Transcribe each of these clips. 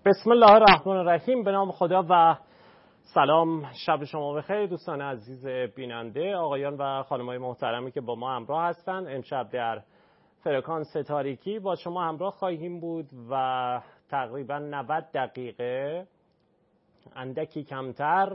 بسم الله الرحمن الرحیم. به نام خدا و سلام. شب شما بخیر دوستان عزیز بیننده، آقایان و خانم‌های محترمی که با ما همراه هستند. امشب در فرکانس تاریکی با شما همراه خواهیم بود و تقریبا 90 دقیقه اندکی کمتر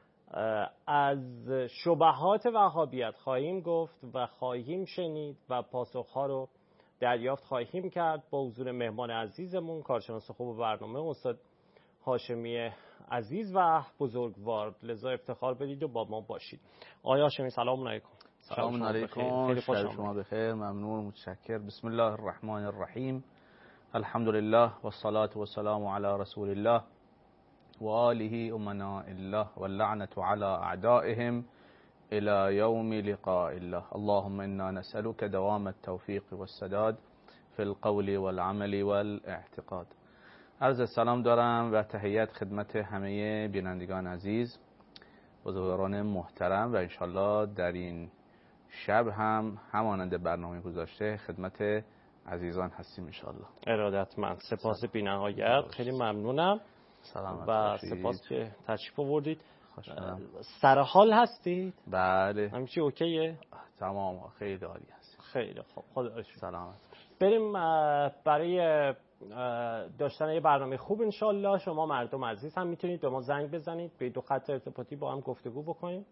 از شبهات وهابیت خواهیم گفت و خواهیم شنید و پاسخها رو دریافت خواهیم کرد با حضور مهمان عزیزمون، کارشناس خوب برنامه استاد هاشمی عزیز و بزرگوار. لذا افتخار بدید و با ما باشید. آقای هاشمی سلام علیکم. سلام علیکم. شب شما بخیر. ممنون، متشکر. بسم الله الرحمن الرحیم. الحمد لله والصلاة والسلام علی رسول الله و آله امناء الله واللعنة علی اعدائهم الى یوم لقاء الله. اللهم انا نسألك دوام التوفیق والسداد في القول والعمل والاعتقاد. عرض سلام دارم و تحیت خدمت همه بینندگان عزیز، بزرگواران محترم، و انشالله در این شب هم همانند برنامه گذاشته خدمت عزیزان هستیم انشالله. ارادتمند. سپاس بی‌نهایت. خیلی ممنونم سلامت و باشید. سپاس که تشریف آوردید. خوشحالم. سر حال هستید؟ بله همه چی اوکیه؟ تمام، خیلی عالی هست. خیلی خوب. خدا رو شکر. سلامت. بریم برای داشتن یه برنامه خوب انشالله. شما مردم عزیز هم میتونید به ما زنگ بزنید، به دو خط ارتباطی با هم گفتگو بکنیم.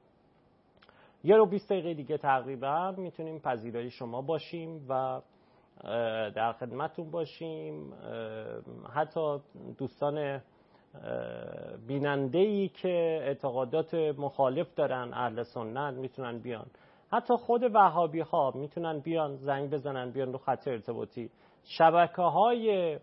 1 و 20 دقیقه دیگه تقریبا میتونیم پذیرای شما باشیم و در خدمتون باشیم. حتی دوستان بیننده‌ای که اعتقادات مخالف دارن، اهل سنت، میتونن بیان. حتی خود وهابی ها میتونن بیان زنگ بزنن، بیان رو خط ارتباطی. شبکه‌های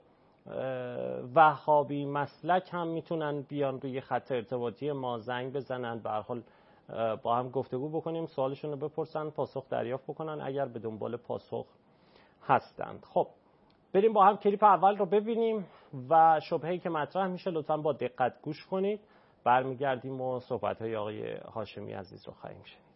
وهابی مسلک هم میتونن بیان روی خط ارتباطی ما زنگ بزنن، به هر حال با هم گفتگو بکنیم، سوالشون رو بپرسن، پاسخ دریافت بکنن اگر به دنبال پاسخ هستند. خب بریم با هم کلیپ اول رو ببینیم و شبهه‌ای که مطرح میشه لطفاً با دقت گوش کنید. برمیگردیم و صحبت‌های آقای هاشمی عزیز رو خواهیم شنید.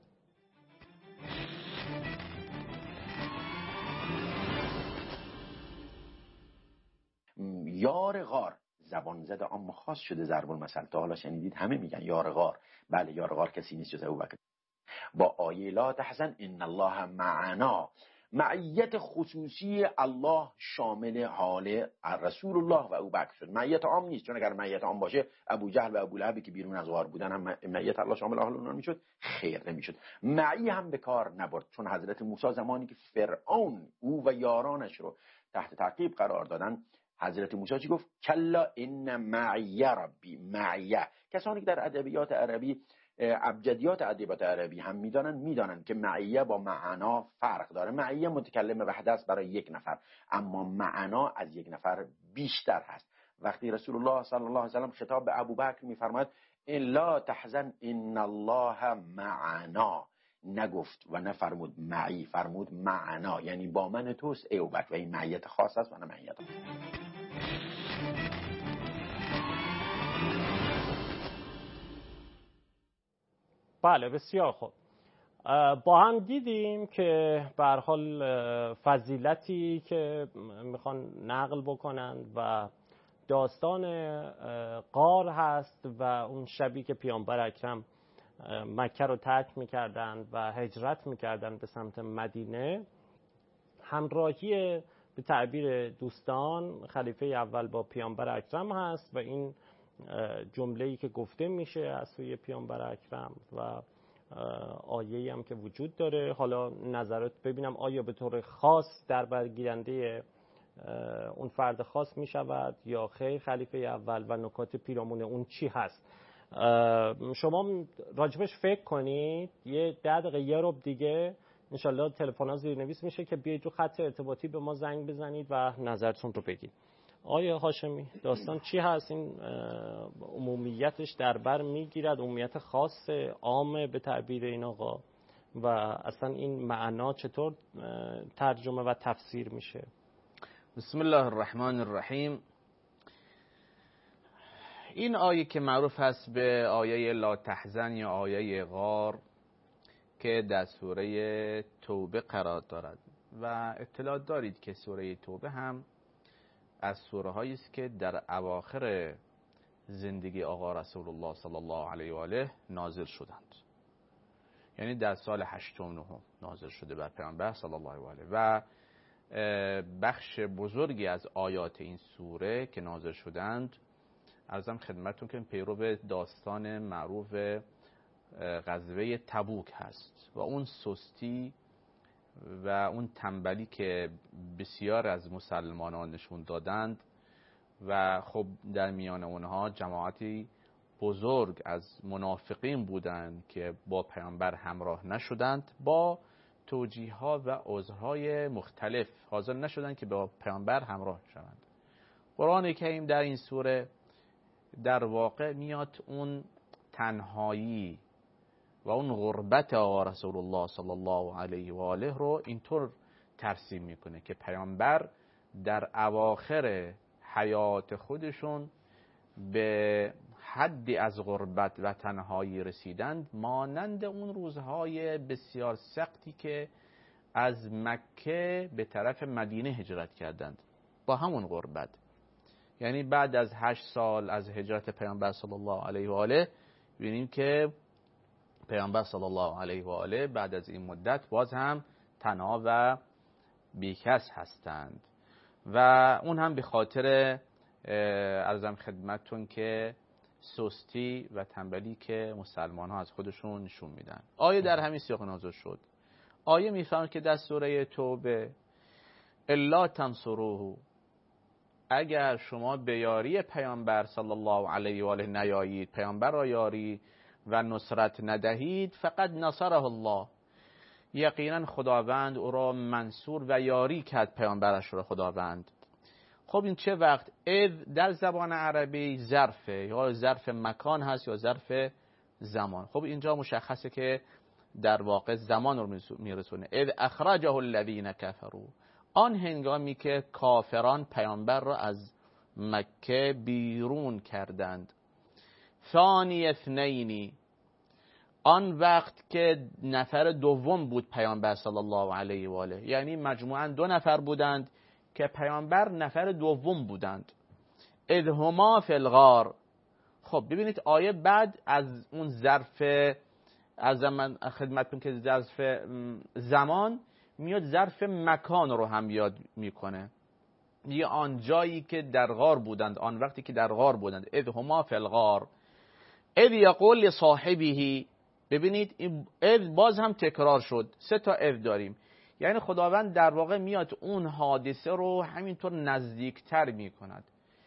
یار غار، زبان زده عام خاص شده ضرب المثل. تا حالا شنیدید؟ همه میگن یار غار. بله، یار غار کسی نیست جز ابوبکر. با آیه لا تحزن ان الله معنا، معیت خصوصی الله شامل حال رسول الله و ابوبکر شد. معیت عام نیست، چون اگر معیت عام باشه ابو جهل و ابو لهب که بیرون از غار بودن هم معیت الله شامل حال اونها میشد؟ خیر، نمیشد. معی هم به کار نبرد، چون حضرت موسی زمانی که فرعون او و یارانش رو تحت تعقیب قرار دادن، حضرت موسی چی گفت؟ کلا ان معی ربی. معیه، کسانی که در ادبیات عربی، ابجدیات ادبیات عربی هم میدانن که معیه با معنا فرق داره. معیه متکلم وحده است برای یک نفر، اما معنا از یک نفر بیشتر هست. وقتی رسول الله صلی الله علیه و سلم خطاب به ابوبکر میفرماید ان لا تحزن ان الله معنا، نگفت و نفرمود معی، فرمود معنا، یعنی با من توست ای ابوبکر، و این معیت خاص است و نه معیت. بله، بسیار خوب. با هم دیدیم که به هر حال فضیلتی که میخوان نقل بکنن و داستان غار هست و اون شبی که پیامبر اکرم مکه رو ترک میکردن و هجرت میکردن به سمت مدینه. همراهی به تعبیر دوستان خلیفه اول با پیامبر اکرم هست و این جمله‌ای که گفته میشه از سوی پیامبر اکرم و آیه‌ای هم که وجود داره. حالا نظرات ببینم آیا به طور خاص در برگیرنده اون فرد خاص میشود یا خیر خلیفه اول و نکات پیرامون اون چی هست. شما راجبش فکر کنید. یه 10 دقیقه یه ربع دیگه انشالله تلفن‌ها زیرنویس میشه که بیاید رو خط ارتباطی به ما زنگ بزنید و نظرتون رو بگید. آیا هاشمی داستان چی هست؟ این عمومیتش در بر میگیرد، عمومیت خاص عام به تعبیر این آقا، و اصلا این معنا چطور ترجمه و تفسیر میشه؟ بسم الله الرحمن الرحیم. این آیه که معروف هست به آیه لا تحزن یا آیه غار که در سوره توبه قرار دارد و اطلاع دارید که سوره توبه هم از سوره هایی است که در اواخر زندگی آقا رسول الله صلی الله علیه و آله نازل شدند. یعنی در سال 8 و 9 نازل شده بر پیامبر صلی الله علیه و آله و بخش بزرگی از آیات این سوره که نازل شدند عرضم خدمتتون که پیرو داستان معروف غزوه تبوک هست و اون سستی و اون تنبلی که بسیار از مسلمانان نشون دادند و خب در میان اونها جماعتی بزرگ از منافقین بودند که با پیامبر همراه نشدند، با توجیه‌ها و عذرهای مختلف حاضر نشدند که با پیامبر همراه شوند. قرآن کریم در این سوره در واقع میاد اون تنهایی و اون غربت آقا رسول الله صلی الله علیه و آله رو اینطور ترسیم میکنه که پیامبر در اواخر حیات خودشون به حدی از غربت و تنهایی رسیدند مانند اون روزهای بسیار سختی که از مکه به طرف مدینه هجرت کردند با همون غربت. یعنی بعد از 8 سال از هجرت پیامبر صلی الله علیه و آله ببینیم که پیامبر صلی الله علیه و آله بعد از این مدت باز هم تنها و بیکس هستند و اون هم به خاطر عرضم خدمتتون که سستی و تنبلی که مسلمان ها از خودشون نشون میدن. آیه در همین سیاق نازل شد. آیه میفهمه که در سوره توبه الا تنصروه، اگر شما به یاری پیامبر صلی الله علیه و آله نیایید، پیامبر را یاری و نصرت ندهید، فقط نصره الله، یقینا خداوند او را منصور و یاری کرد پیامبرش را خداوند. خب این چه وقت؟ در زبان عربی ظرفه، یا ظرف مکان هست یا ظرف زمان. خب اینجا مشخصه که در واقع زمان رو میرسونه. اذ اخرجه الذین کفروا، آن هنگامی که کافران پیامبر را از مکه بیرون کردند. ثانی اثنین، آن وقت که نفر دوم بود پیامبر صلی الله علیه و آله، یعنی مجموعاً 2 نفر بودند که پیامبر نفر دوم بودند. اذ هما فی الغار. خب ببینید آیه بعد از اون ظرف از من خدمتتون که ظرف زمان میاد ظرف مکان رو هم یاد میکنه. یه آن جایی که در غار بودند، آن وقتی که در غار بودند. اذ هما فی الغار اذ یقول لصاحبه. ببینید اذ باز هم تکرار شد، 3 تا اذ داریم. یعنی خداوند در واقع میاد اون حادثه رو همینطور نزدیکتر میکند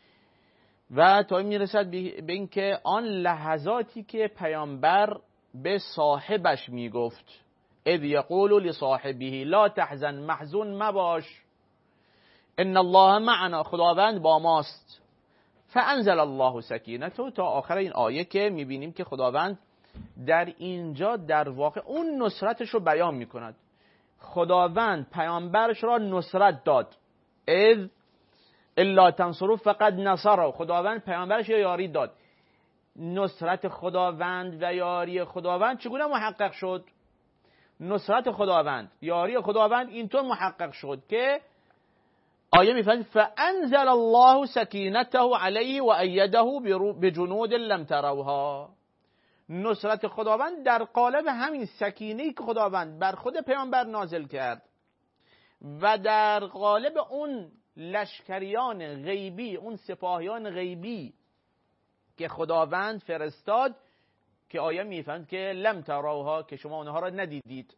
و تا میرسد به اینکه آن لحظاتی که پیامبر به صاحبش میگفت اذ یقول لصاحبه لا تحزن، محزون مباش، ان الله معنا، خداوند با ماست. فانزل الله سکینته، تا آخر این آیه که میبینیم که خداوند در اینجا در واقع اون نصرتش رو بیان میکند. خداوند پیامبرش را نصرت داد. اذ الا تنصروا فقد نصره، خداوند پیامبرش را یاری داد. نصرت خداوند و یاری خداوند چگونه محقق شد؟ نصرت خداوند، یاری خداوند اینطور محقق شد که آیه میفرماید فانزل الله سکینته علیه و ایده بجنود لم تروها. نصرت خداوند در قالب همین سکینه‌ای که خداوند بر خود پیامبر نازل کرد و در قالب اون لشکریان غیبی، اون سپاهیان غیبی که خداوند فرستاد که آیه میفهمد که لم تروها، که شما اونها را ندیدید.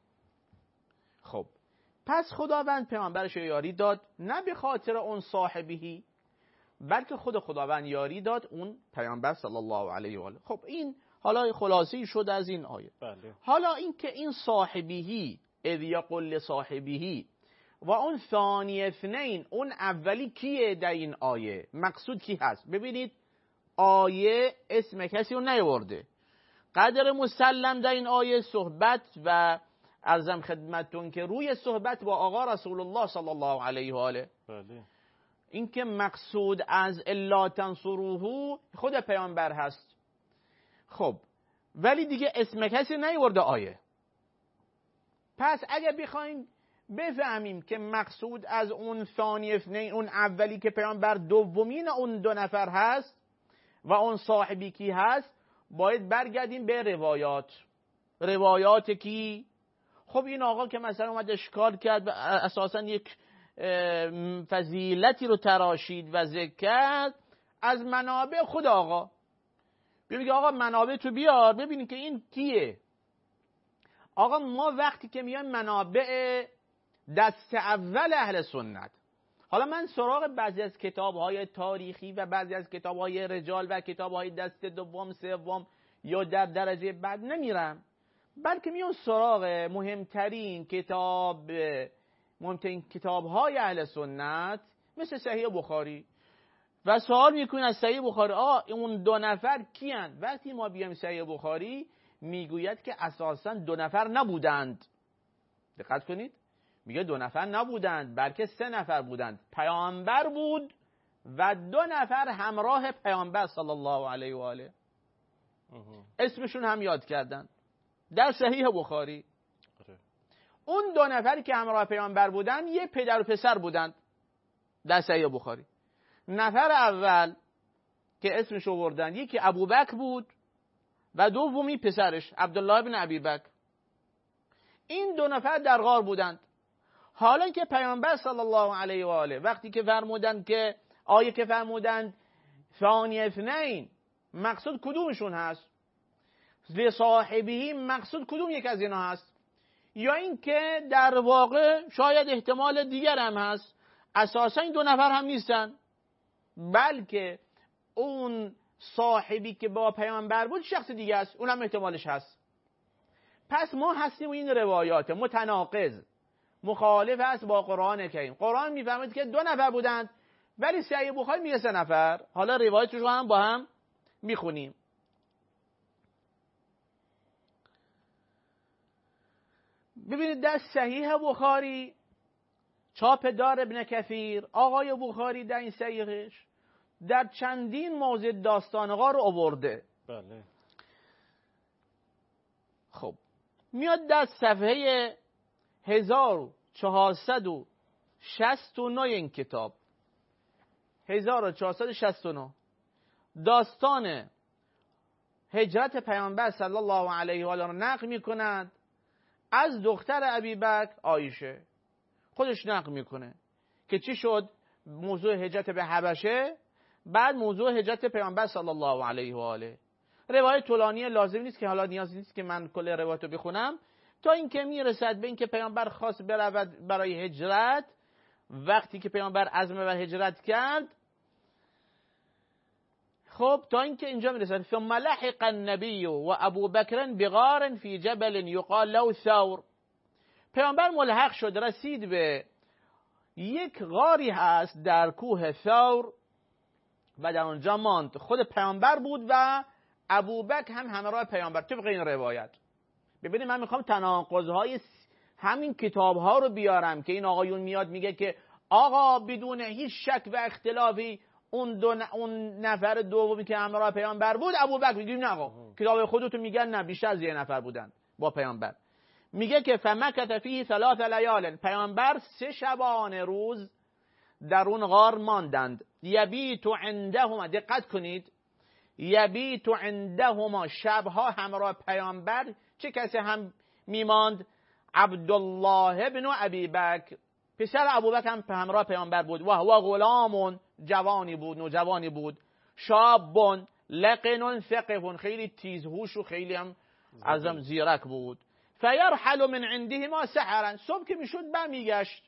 خب پس خداوند پیامبرش یاری داد، نه به خاطر اون صاحبی، بلکه خود خداوند یاری داد اون پیامبر صلی الله علیه و آله. خب این حالا خلاصی شد از این آیه. بله. حالا این که این صاحبی اذ یقول لصاحبه و اون ثانی اثنین، اون اولی کیه در این آیه؟ مقصود کی هست؟ ببینید آیه اسم کسی رو نیاورده. قدر مسلم در این آیه صحبت و عرضم خدمتتون که روی صحبت با آقا رسول الله صلی الله علیه و آله. بله. این که مقصود از الا تنصروه خود پیامبر هست. خب ولی دیگه اسم کسی نیورده آیه. پس اگه بخوایم بفهمیم که مقصود از اون ثانی اثنین، اون اولی که پیامبر دومین اون دو نفر هست و اون صاحبی کی هست، باید برگردیم به روایات کی؟ خب این آقا که مثلا اومد اشکال کرد اساسا یک فضیلتی رو تراشید و ذکر کرد از منابع خود آقا. بگه آقا منابع تو بیار ببینید که این کیه. آقا ما وقتی که میایم منابع دست اول اهل سنت، حالا من سراغ بعضی از کتاب‌های تاریخی و بعضی از کتاب‌های رجال و کتاب‌های دست دوم سوم یا در درجه بعد نمیرم، بلکه میام سراغ مهمترین کتاب‌های اهل سنت مثل صحیح بخاری و سوال میکنین از صحیح بخاری اون دو نفر کیان؟ وقتی ما بیایم صحیح بخاری میگوید که اساساً دو نفر نبودند. دقت کنید، میگه دو نفر نبودند بلکه 3 نفر بودند. پیامبر بود و 2 نفر همراه پیامبر صلی الله علیه و آله. اسمشون هم یاد کردن در صحیح بخاری. اون 2 نفری که همراه پیامبر بودن یه پدر و پسر بودند در صحیح بخاری. نفر اول که اسمش آوردن یکی ابوبکر بود و دومی پسرش عبدالله بن ابی بکر. این 2 نفر در غار بودند. حالا که پیامبر صلی الله علیه و آله وقتی که فرمودند که آیه که فرمودند ثانی اثنین، مقصود کدومشون هست؟ لصاحبه، مقصود کدوم یک از اینا هست؟ یا این که در واقع شاید احتمال دیگر هم هست، اساسا این 2 نفر هم نیستن بلکه اون صاحبی که با پیامبر بود شخص دیگه است، اونم احتمالش هست. پس ما هستیم این روایات متناقض، مخالف است با قرآن کریم. قرآن میفهمد که 2 نفر بودند ولی صحیح بخاری میگه 3 نفر. حالا روایتش رو هم با هم میخونیم. ببینید در صحیح بخاری چاپ دار ابن کثیر، آقای بخاری در این صحیحش در چندین موضع داستان‌ها رو آورده. بله. خب میاد در صفحه 1469 این کتاب 1469 داستان هجرت پیامبر صلی الله علیه و آله رو نقل می‌کند از دختر ابیبکر عایشه. خودش نقل میکنه که چی شد، موضوع هجرت به حبشه، بعد موضوع هجرت پیامبر صلی الله علیه و آله. روایت طولانی لازم نیست که حالا نیاز نیست که من کل روایت رو بخونم، تا اینکه میرسد به اینکه پیامبر خواست برود برای هجرت. وقتی که پیامبر عزم بر هجرت کرد، خب تا اینکه اینجا میرسد ثم لحق النبی و ابو بکر بغار فی جبل یقال له ثور. پیامبر ملحق شد، رسید به یک غاری هست در کوه ثور و در اونجا ماند. خود پیامبر بود و ابوبکر هم همراه پیامبر طبق این روایت. ببینید من میخوام تناقض‌های همین کتاب‌ها رو بیارم که این آقایون میاد میگه که آقا بدون هیچ شک و اختلافی اون نفر دومی که همراه پیامبر بود ابوبکر. میگیم نه آقا، کتاب خودتون میگن نه، بیشتر از 1 نفر بودن با پیامبر. میگه که فمکث فیه 3 لیال، پیامبر 3 شبانه روز در اون غار ماندند. یبیت عندهما، دقت کنید، یبیت عندهما، شبها همراه پیامبر چه کسی هم میماند؟ عبدالله ابن ابی بکر، پسر ابوبکر هم همراه پیامبر بود. و هو غلام، جوانی بود، نوجوانی بود. شاب لقن ثقف، خیلی تیزهوش و خیلی هم ازم زیرک بود. فیرحل من عندهما سحرا، صبح که میشد برمیگشت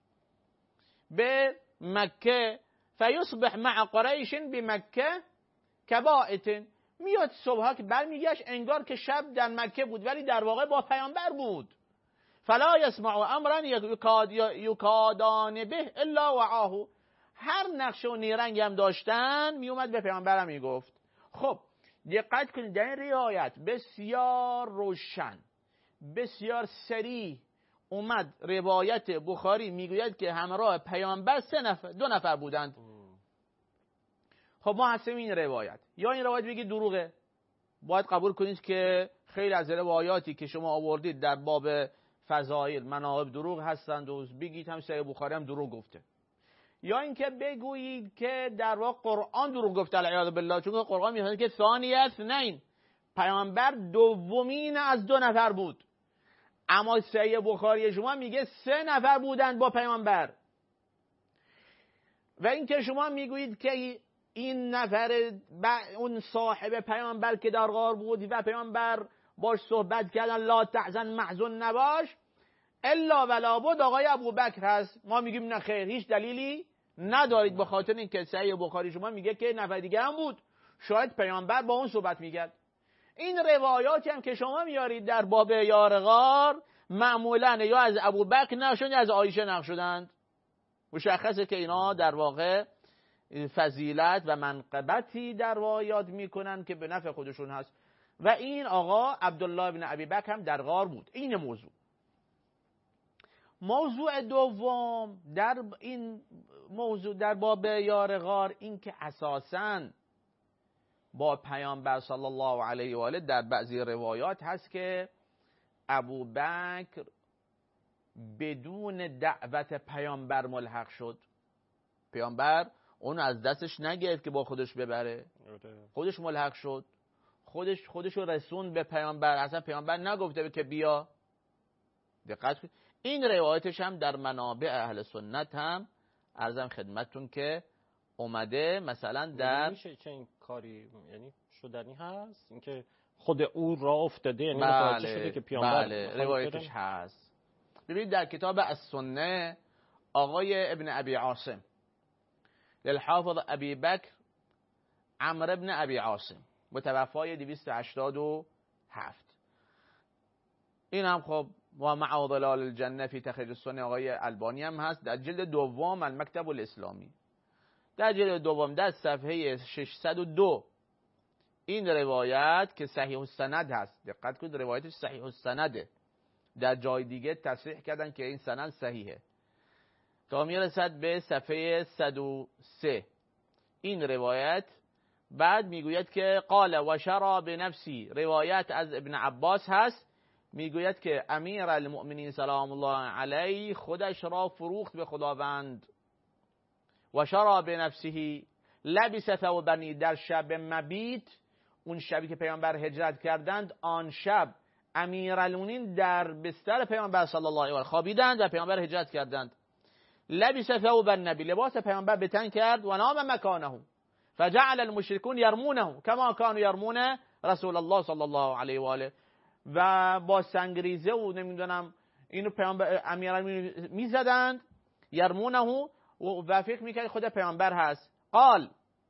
به مکه. فیصبح مع قریش بمکه کبائت، میاد صبح که برمیگشت انگار که شب در مکه بود ولی در واقع با پیامبر بود. فلا یسمع امرا یکادان به الا وعاه، هر نقشه و نیرنگ هم داشتن میومد به پیامبرم میگفت. خب دقت کنید در این روایت بسیار روشن، بسیار صریح اومد روایت بخاری میگوید که همراه پیامبر 2 نفر بودند. خب ما هستیم این روایت، یا این روایت بگید دروغه، باید قبول کنید که خیلی از روایاتی که شما آوردید در باب فضایل مناقب دروغ هستند و بگید هم صحیح بخاری هم دروغ گفته، یا اینکه بگویید که در واقع قرآن دروغ گفته العیاذ بالله، چون قرآن میگه که ثانی اثنین، پیامبر دومین از 2 نفر بود، اما صحیح بخاری شما میگه 3 نفر بودند با پیامبر. و اینکه شما میگویید که این نفر اون صاحب پیامبر که در غار بود و پیامبر باش صحبت کردن لا تحزن محزون نباش، الا ولا بود آقای ابوبکر هست. ما میگیم نه خیر، هیچ دلیلی ندارید، به خاطر اینکه صحیح بخاری شما میگه که نفر دیگه هم بود، شاید پیامبر با اون صحبت میکرد. این روایاتی هم که شما میارید در باب یار غار معمولا یا از ابوبکر نقل شدند یا از عایشه نقل شدند. مشخصه که اینا در واقع فضیلت و منقبتی در روایات میکنن که به نفع خودشون هست. و این آقا عبدالله بن ابی بکر هم در غار بود. این موضوع دوم در این موضوع در باب یار غار، این که اساساً با پیامبر صلی الله علیه و آله در بعضی روایات هست که ابوبکر بدون دعوت پیامبر ملحق شد. پیامبر اون از دستش نگرفت که با خودش ببره، خودش ملحق شد، خودش رو رسون به پیامبر، اصلا پیامبر نگفته که بیا. دقت کنید این روایتش هم در منابع اهل سنت هم عرضم خدمتتون که اومده. مثلا در میشه چه این کاری یعنی شدنی هست، اینکه خود او را افتاده، یعنی متوجه شده که پیامبر روایتش هست. ببینید در کتاب السنه آقای ابن ابی عاصم للحافظ ابی بکر عمر ابن ابی عاصم متوفای 287، این هم خب و مع ظلال الجنه فی تخریج السنه آقای البانی هم هست در جلد دوم المکتب الاسلامی، در جلد دوم در صفحه 602 این روایت که صحیح السند هست. دقت کنید روایتش صحیح السنده، در جای دیگه تصریح کردن که این سند صحیحه، تا میرسد به صفحه 103 این روایت. بعد میگوید که قال و شرا بنفسی، روایت از ابن عباس هست، میگوید که امیر المؤمنین سلام الله علیه خودش را فروخت به خداوند. و شرا بنفسه لبس ثوبنی، در شب مبیت، اون شبی که پیامبر هجرت کردند، آن شب امیرالمومنین در بستر پیامبر صلی الله علیه و آله خوابیدند و پیامبر هجرت کردند. لبس ثوب النبی، لباس پیامبر به تن کرد، و نام مکانه فجعل المشركون يرمونه كما كانوا يرمون رسول الله صلی الله علیه و آله، و با سنگریزه و نمیدونم اینو پیامبر امیرالمومنین میزدند، یرمونه، و فکر میکرد خود پیامبر هست. قال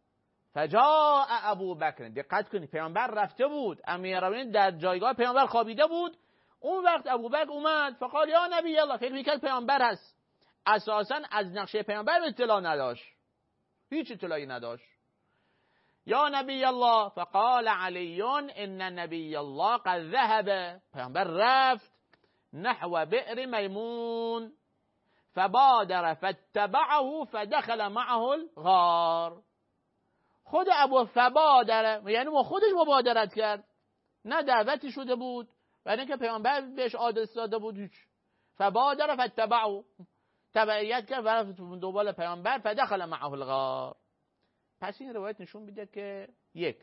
فجاء ابو بکر، دقت کنید پیامبر رفته بود، امیرالمومنین در جایگاه پیامبر خوابیده بود، اون وقت ابو بکر اومد فقال یا نبی الله، فکر میکرد پیامبر هست، اساسا از نقشه پیامبر اطلاع نداشت، هیچ اطلاعی نداشت. یا نبی الله فقال علی ان نبی الله قد ذهب، پیامبر رفت نحو بئر میمون فبادر فاتبعه فدخل معه الغار. خود ابو فبادر یعنی خودش مبادرت کرد، نه دعوتی شده بود، برای اینکه پیامبر بهش آدرس داده بود هیچ. فبادر فاتبعه، تبعیت کرد و رفت دنبال پیامبر، فدخل معه الغار. پس این روایت نشون میده که یک،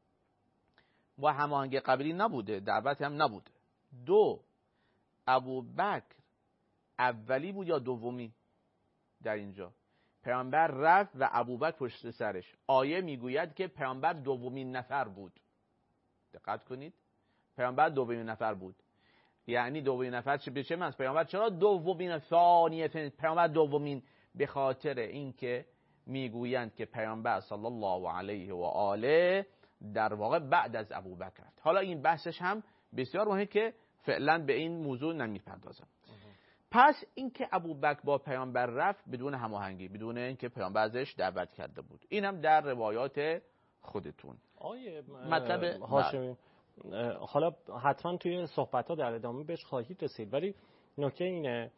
با هماهنگی قبلی نبوده، دعوت هم نبوده. دو، ابو بکر اولی بود یا دومی در اینجا؟ پیامبر رفت و ابوبکر پشت سرش. آیه میگوید که پیامبر دومین نفر بود. دقت کنید پیامبر دومین نفر بود، یعنی دومین نفر چه بشه من پیامبر چرا دومین ثانیه پیامبر دومین؟ به خاطر اینکه میگویند که پیامبر صلی الله علیه و آله در واقع بعد از ابوبکر. حالا این بحثش هم بسیار مهمه که فعلا به این موضوع نمیپردازم. پس اینکه ابوبکر با پیامبر رفت بدون هماهنگی، بدون اینکه پیامبر ازش دعوت کرده بود، این هم در روایات خودتون. مطلب هاشمی حالا حتما توی صحبت‌ها در ادامه بهش خواهید رسید، ولی نکته اینه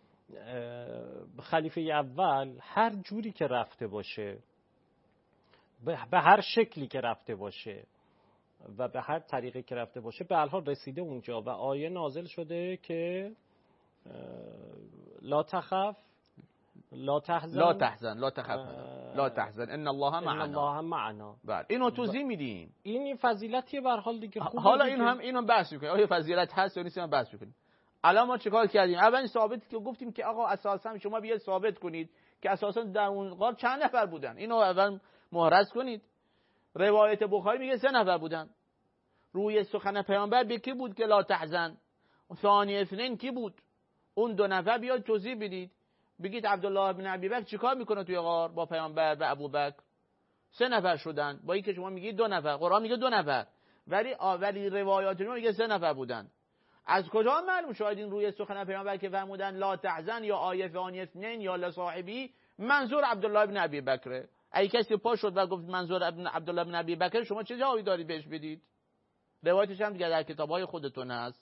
خلیفه اول هر جوری که رفته باشه، به هر شکلی که رفته باشه و به هر طریقی که رفته باشه، به هر حال رسیده اونجا و آیه نازل شده که لا تخف لا تحزن لا تحزن ان الله معنا. بله اینو توضیح میدیم. این فضیلتیه به هر حال دیگه. خوبه حالا دیگه. اینو بحث میکنیم آیا فضیلت هست یا نیست، بحث میکنیم. الان ما چیکار کردیم؟ اول ثابت که گفتیم که آقا اساسا شما بیاید ثابت کنید که اساسا در اون غار چند نفر بودن. اینو اول محرز کنید. روایت بخاری میگه 3 نفر بودن. روی سخن پیامبر به کی بود که لا تحزن؟ ثانی اثنین کی بود؟ اون 2 نفر بیاد توضیح بدید. بگید عبدالله بن ابی بکر چیکار میکنه توی غار با پیامبر و ابوبکر؟ 3 نفر شدن، با اینکه شما میگید 2 نفر، قرآن میگه 2 نفر، ولی روایات ما میگه 3 نفر بودن. از کجا معلوم شاید این روی سخن پیامبر که فرمودن لا تحزن یا آیه ثانی اثنین یا لصاحبی منظور عبدالله بن ابی بکره؟ اگه کسی پا شد و گفت منظور عبدالله بن ابی بکر، شما چه جوابی دارید بهش بدید؟ روایتش هم دیگه در کتاب‌های خودتون هست.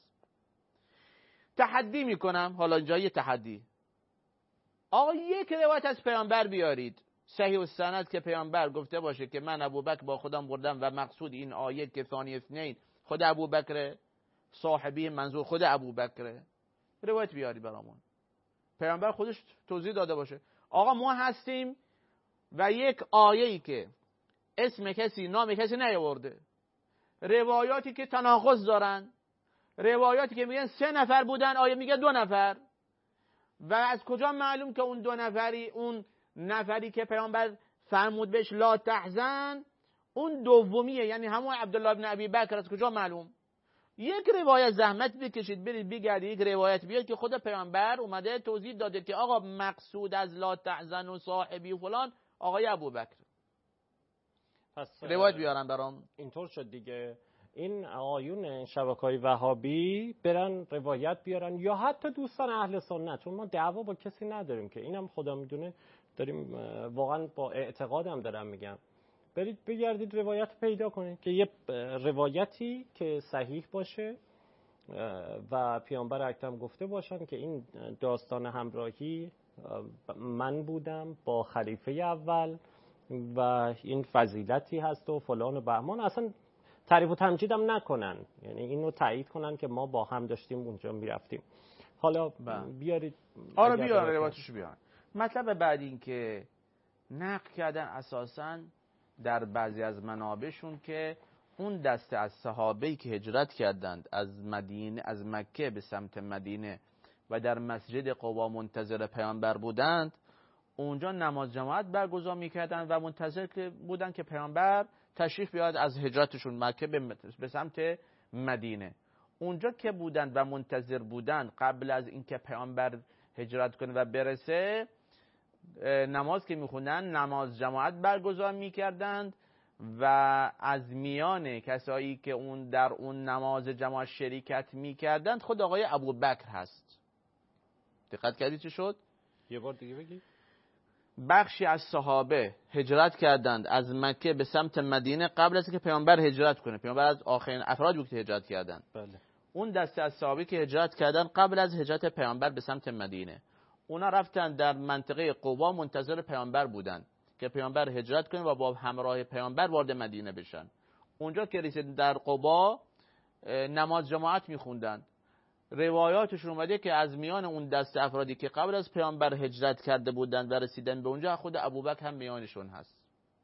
تحدی میکنم، حالا اینجا یه تحدی. آقا یک روایت از پیامبر بیارید صحیح السند که پیامبر گفته باشه که من ابوبکر با خودم بردم و مقصود این آیه که ثانی اثنین خود ابوبکر، صاحبی منظور خود ابوبکر. روایت بیاری برامون، پیامبر خودش توضیح داده باشه. آقا ما هستیم و یک آیه‌ای که اسم کسی نام کسی نیاورده، روایاتی که تناقض دارن، روایاتی که میگن 3 نفر بودن، آیه میگه 2 نفر. و از کجا معلوم که اون 2 نفری، اون نفری که پیامبر فرمود بهش لا تحزن اون دومیه، یعنی همون عبدالله بن ابی بکر؟ از کجا معلوم؟ یک روایت زحمت بکشید برید بگردید یک روایت بیاد که خود پیامبر اومده توضیح داده که آقا مقصود از لا تحزن و صاحبی و فلان آقای ابوبکر. پس روایت بیارن برام. اینطور شد دیگه. این آیون شبکه‌های وهابی برن روایت بیارن، یا حتی دوستان اهل سنت، چون ما دعوا با کسی نداریم که، اینم خدا میدونه، داریم واقعا با اعتقادم دارم میگم. برید بگردید روایت پیدا کنید که یه روایتی که صحیح باشه و پیامبر اکرم گفته باشن که این داستان همراهی من بودم با خلیفه اول و این فضیلتی هست و فلان و بهمان. اصلا تعریف و تمجیدم نکنن، یعنی اینو تایید کنن که ما با هم داشتیم اونجا میرفتیم. حالا بیارید. آره بیار روایتشو بیار. مطلب بعد این که نقل کردن اساساً در بعضی از منابعشون که اون دسته از صحابه‌ای که هجرت کردند از مکه به سمت مدینه و در مسجد قبا منتظر پیامبر بودند، اونجا نماز جماعت برگزار می‌کردند و منتظر بودند که پیامبر تشریف بیاد از هجرتشون مکه به سمت مدینه. اونجا که بودند و منتظر بودند قبل از اینکه پیامبر هجرت کنه و برسه، نماز که میخوندن نماز جماعت برگزار میکردند و از میان کسایی که در اون نماز جماعت شرکت میکردند خود آقای ابوبکر هست. دقت کردی چی شد؟ یه بار دیگه بگی. بخشی از صحابه هجرت کردند از مکه به سمت مدینه قبل از اینکه پیامبر هجرت کنه. پیامبر از آخرین افراد بود که هجرت کردند. بله. اون دسته از صحابه که هجرت کردند قبل از هجرت پیامبر به سمت مدینه، اونا رفتن در منطقه قبا منتظر پیامبر بودن که پیامبر هجرت کنه و با همراه پیامبر وارد مدینه بشن. اونجا که رسیدن در قبا نماز جماعت میخوندن. روایاتشون اومده که از میان اون دسته افرادی که قبل از پیامبر هجرت کرده بودن و رسیدن به اونجا خود ابوبکر هم میانشون هست.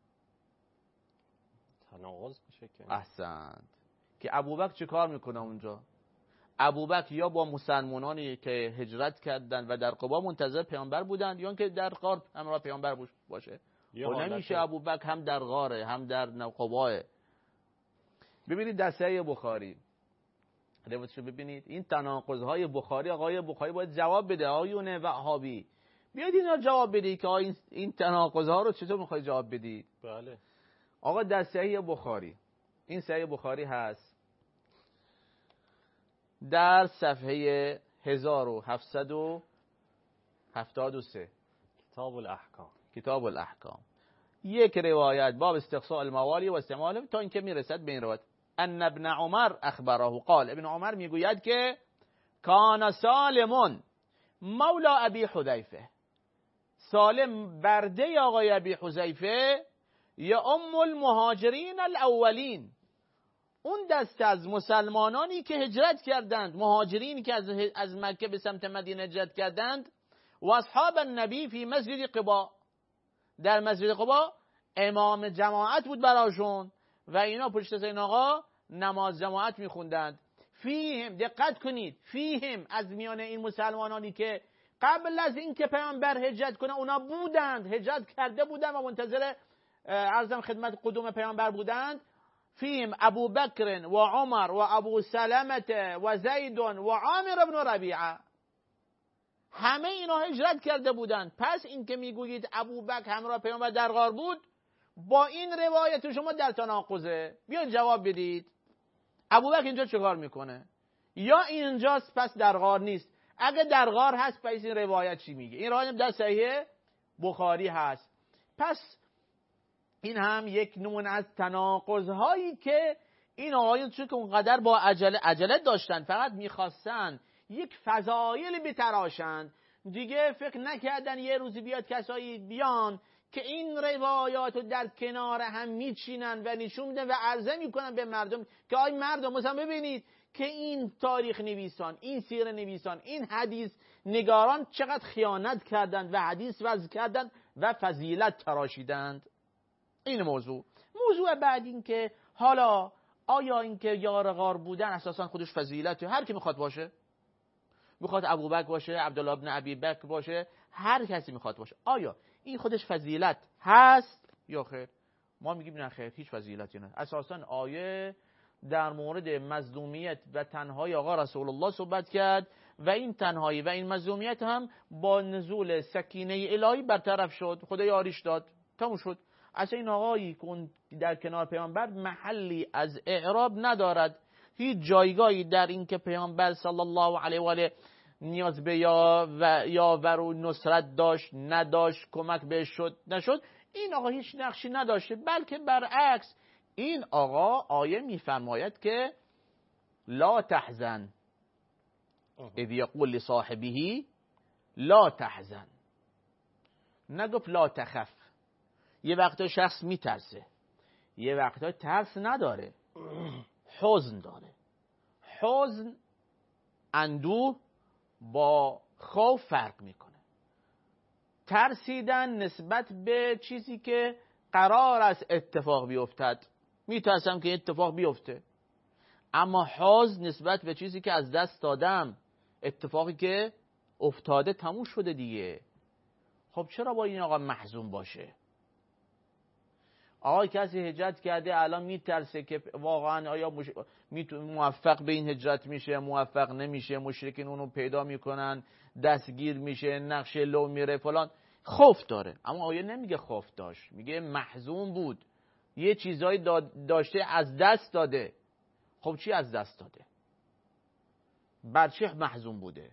تناقض میشه که. احسنت. که ابوبکر چه کار میکنه اونجا؟ ابوبکر یا با مسلمانانی که هجرت کردند و در قبا منتظر پیامبر بودند یا که در غار همراه پیامبر باشه. و نمیشه ابوبکر هم در غاره هم در قباه. ببینید در صحیح بخاری روایتشو ببینید. این تناقض‌های بخاری، آقای بخاری باید جواب بده. آیون وهابی بیاید اینا جواب بدید که این تناقض‌ها رو چطور میخواید جواب بدید؟ بله. آقا در صحیح بخاری، این صحیح بخاری هست در صفحه 1773 کتاب الاحکام یک روایت باب استقصاء الموالی و استعمال تا اینکه میرسد به این روایت ان ابن عمر اخبره قال. ابن عمر میگوید که کان سالم مولا ابی حذیفه، سالم برده آقای ابی حذیفه یا ام المهاجرین الاولین، اون دسته از مسلمانانی که هجرت کردند، مهاجرینی که از مکه به سمت مدینه هجرت کردند، و اصحاب النبی فی مسجد قباء، در مسجد قباء امام جماعت بود براشون و اینا پشت سر این آقا نماز جماعت میخوندند. فیهم، دقت کنید، فیهم، از میان این مسلمانانی که قبل از اینکه پیامبر هجرت کنه اونا بودند، هجرت کرده بودند و منتظر عرضم خدمت قدوم پیامبر بودند. فیهم ابو بکر و عمر و ابو سلمت و زید و عامر بن ربیعه، همه اینا هجرت کرده بودند. پس این که میگویید ابو بکر همراه پیامبر در غار بود، با این روایت شما در تناقضه. بیاید جواب بدید، ابو بکر اینجا چه کار میکنه؟ یا اینجاست پس در غار نیست؟ اگه در غار هست پس این روایت چی میگه؟ این روایت در صحیح بخاری هست. پس این هم یک نمونه از تناقض‌هایی که این آقایون چون که اونقدر با عجله داشتن، فقط میخواستن یک فضایل بتراشند، دیگه فکر نکردن یه روزی بیاد کسایی بیان که این روایات رو در کنار هم میچینن و نشون میدن و عرضه میکنن به مردم که آی مردم مثلا ببینید که این تاریخ نویسان، این سیره نویسان، این حدیث نگاران چقدر خیانت کردند و حدیث وضع کردند و فضیلت تراشیدند. این موضوع بعد این که حالا آیا این که یار غار بودن اساسا خودش فضیلته؟ هر کی میخواد باشه، میخواد ابوبکر باشه، عبدالله ابن ابی بکر باشه، هر کسی میخواد باشه، آیا این خودش فضیلت هست یا خیر؟ ما میگیم نه خیر، هیچ فضیلتی نه. اساسا آیه در مورد مظلومیت و تنهایی آقا رسول الله صحبت کرد و این تنهایی و این مظلومیت هم با نزول سکینه الهی برطرف شد، خدا یاریش داد، تموم شد. اصلا این آقایی که در کنار پیامبر محلی از اعراب ندارد، هیچ جایگاهی در این که پیامبر صلی الله علیه و آله نیاز به یاور و نصرت داشت نداشت، کمک بهش شد نشد، این آقا هیچ نقشی نداشته، بلکه برعکس این آقا آیه میفرماید که لا تحزن اذ یقول لصاحبه لا تحزن، نگفت لا تخف. یه وقتا شخص میترسه، یه وقتا ترس نداره، حزن داره. حزن، اندوه با خوف فرق میکنه. ترسیدن نسبت به چیزی که قرار است اتفاق بیفتد، میترسم که اتفاق بیفته. اما حزن نسبت به چیزی که از دست دادم، اتفاقی که افتاده تموم شده دیگه. خب چرا با این آقا محزون باشه؟ آقای کسی هجرت کرده الان میترسه که واقعا آیا موفق به این هجرت میشه، موفق نمیشه، مشرکین اونو پیدا میکنن، دستگیر میشه، نقش لو میره فلان، خوف داره. اما آیه نمیگه خوف داشت، میگه محزون بود، یه چیزایی داشته از دست داده. خب چی از دست داده؟ بر چه محزون بوده؟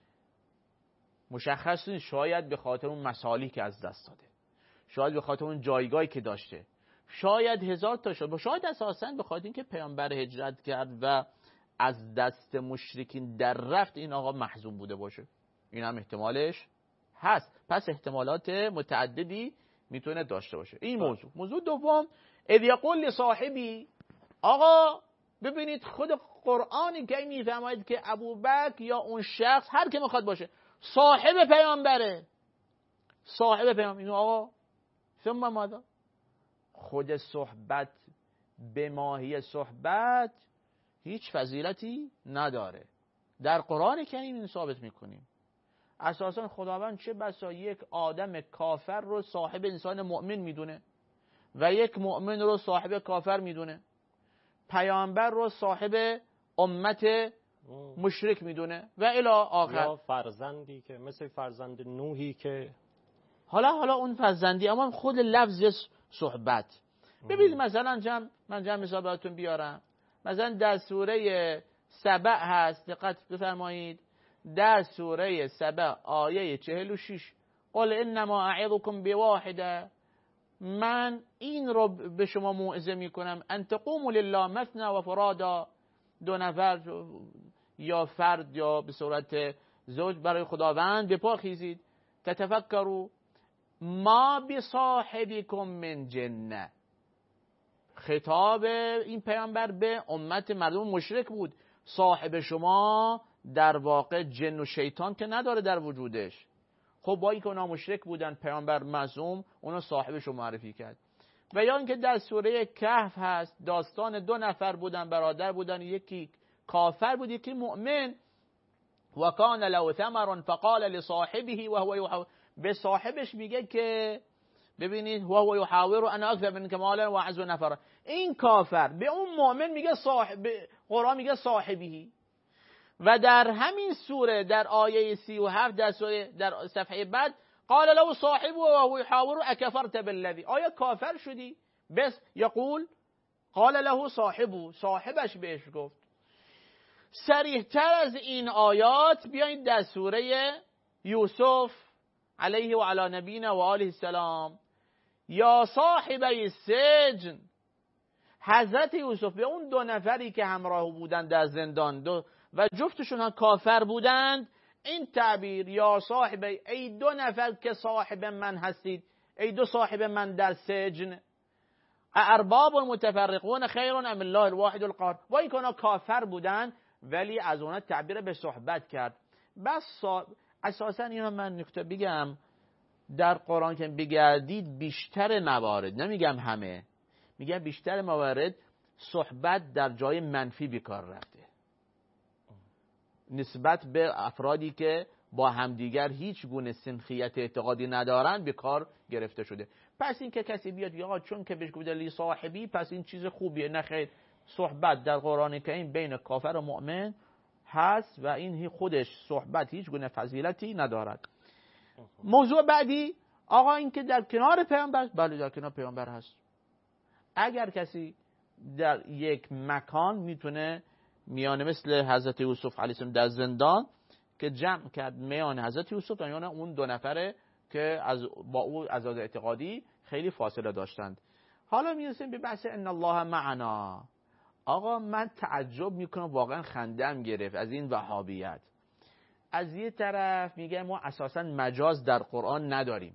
مشخص نیست، شاید به خاطر اون مصالحی که از دست داده، شاید به خاطر اون جایگاهی که داشته، شاید هزار تا شد، شاید اساساً به خاطر اینکه پیامبر هجرت کرد و از دست مشرکین در رفت این آقا محزون بوده باشه. این هم احتمالش هست. پس احتمالات متعددی میتونه داشته باشه. این موضوع دوم، اذ یقول لصاحبی، آقا ببینید خود قرآنی که میفرماید که ابوبکر یا اون شخص هر که میخواد باشه صاحب پیامبره، صاحب پیامبر. این آقا ثم ماذا؟ خود صحبت به ماهی صحبت هیچ فضیلتی نداره. در قرآن کریم این ثابت میکنیم. اساسا خداوند چه بسا یک آدم کافر رو صاحب انسان مؤمن میدونه و یک مؤمن رو صاحب کافر میدونه، پیامبر رو صاحب امت مشرک میدونه و الی آخر. یا فرزندی که مثل فرزند نوحی که حالا اون فرزندی، اما خود لفظ صحبت. ببینید مثلا من جمع مثال براتون بیارم. مثلا در سوره سبع هست، دقت بفرمایید، در سوره سبع آیه 46 قل انما اعظكم بواحده، من این رو به شما موعظه میکنم ان تقوموا لله مثنى و فرادا، دو نفر یا فرد یا به صورت زوج برای خداوند به پا خیزید، تتفکروا ما بصاحبكم من جنه، خطاب این پیامبر به امت مردم مشرک بود. صاحب شما در واقع جن و شیطان که نداره در وجودش. خب با اینکه اونا مشرک بودن، پیامبر معصوم اونا صاحبش رو معرفی کرد. و یا اینکه در سوره کهف هست داستان 2 نفر بودن، برادر بودن، یکی کافر بود یکی مؤمن. و کان له ثمر فقال لصاحبه وهو به صاحبش میگه که ببینید وهو يحاور انا اكثر منك مالا واعز نفرا. این کافر به اون مؤمن میگه صاحب، قرآن میگه صاحبی. و در همین سوره در آیه 37 در سوره در صفحه بعد قال له صاحبه وهو يحاور اكفرت بالذي. آیا کافر شدی؟ بس یقول قال له صاحبه، صاحبش بهش گفت. صریح تر از این آیات بیایید در سوره یوسف علیه و علی نبینا و آله السلام. یا صاحبی السجن، حضرت یوسف به اون 2 نفری که همراه بودند در زندان و جفتشون کافر بودند، این تعبیر یا صاحبی، ای 2 نفر که صاحب من هستید، ای 2 صاحب من در سجن، ارباب متفرقون خیر ام الله الواحد القهار. و این که کافر بودند ولی از اونها تعبیر به صحبت کرد. بس اساسا اینو من نکته بگم، در قرآن که بگردید بیشتر موارد، نمیگم همه، میگم بیشتر موارد صحبت در جای منفی بیکار رفته نسبت به افرادی که با همدیگر هیچ گونه سنخیت اعتقادی ندارن به کار گرفته شده. پس این که کسی بیاد یا چون که بهش گفته لی صاحبی پس این چیز خوبیه، نه خیر. صحبت در قرآن کریم بین کافر و مؤمن هست و این خودش صحبت هیچ گونه فضیلتی ندارد. موضوع بعدی، آقا این که در کنار پیامبر، بله در کنار پیامبر هست. اگر کسی در یک مکان میتونه میانه مثل حضرت یوسف علیه السلام در زندان که جمع کرد میان حضرت یوسف و میان اون 2 نفره که با او از اعتقادی خیلی فاصله داشتند. حالا میرسیم به بحث ان الله معنا. آقا من تعجب میکنم، واقعا خندم گرفت از این وهابیت. از یه طرف میگه ما اساسا مجاز در قرآن نداریم،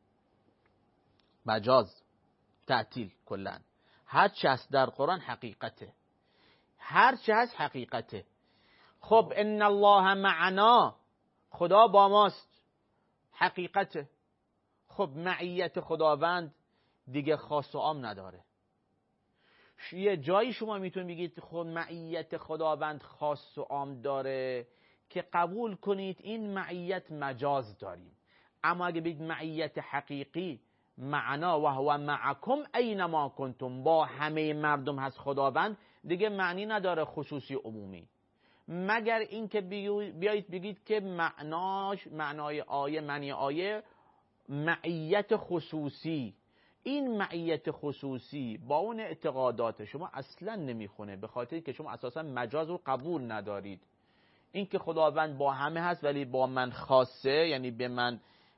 مجاز تعطیل کلا، هر چی هست در قرآن حقیقته، هر چی هست حقیقته. خب ان الله معنا، خدا با ماست، حقیقته. خب معیت خداوند دیگه خاص و عام نداره. یه جایی شما میتونید بگید خب معیت خداوند خاص و عام داره که قبول کنید این معیت مجاز داریم. اما اگه بگید معیت حقیقی، معنا و هو معکم اینما کنتم، با همه مردم هست خداوند، دیگه معنی نداره خصوصی عمومی. مگر اینکه بیایید بگید که معنای آیه، معنی آیه معیت خصوصی. این معیت خصوصی با اون اعتقادات شما اصلا نمیخونه، به خاطر که شما اساسا مجاز رو قبول ندارید. این که خداوند با همه هست ولی با من خاصه، یعنی به من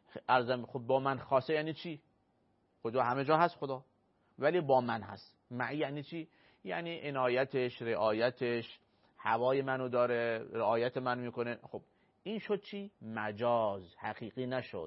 خب با من خاصه یعنی چی؟ خدا همه جا هست خدا، ولی با من هست. معی یعنی چی؟ یعنی عنایتش، رعایتش، هوای منو داره، رعایت منو میکنه. خب این شد چی؟ مجاز. حقیقی نشد.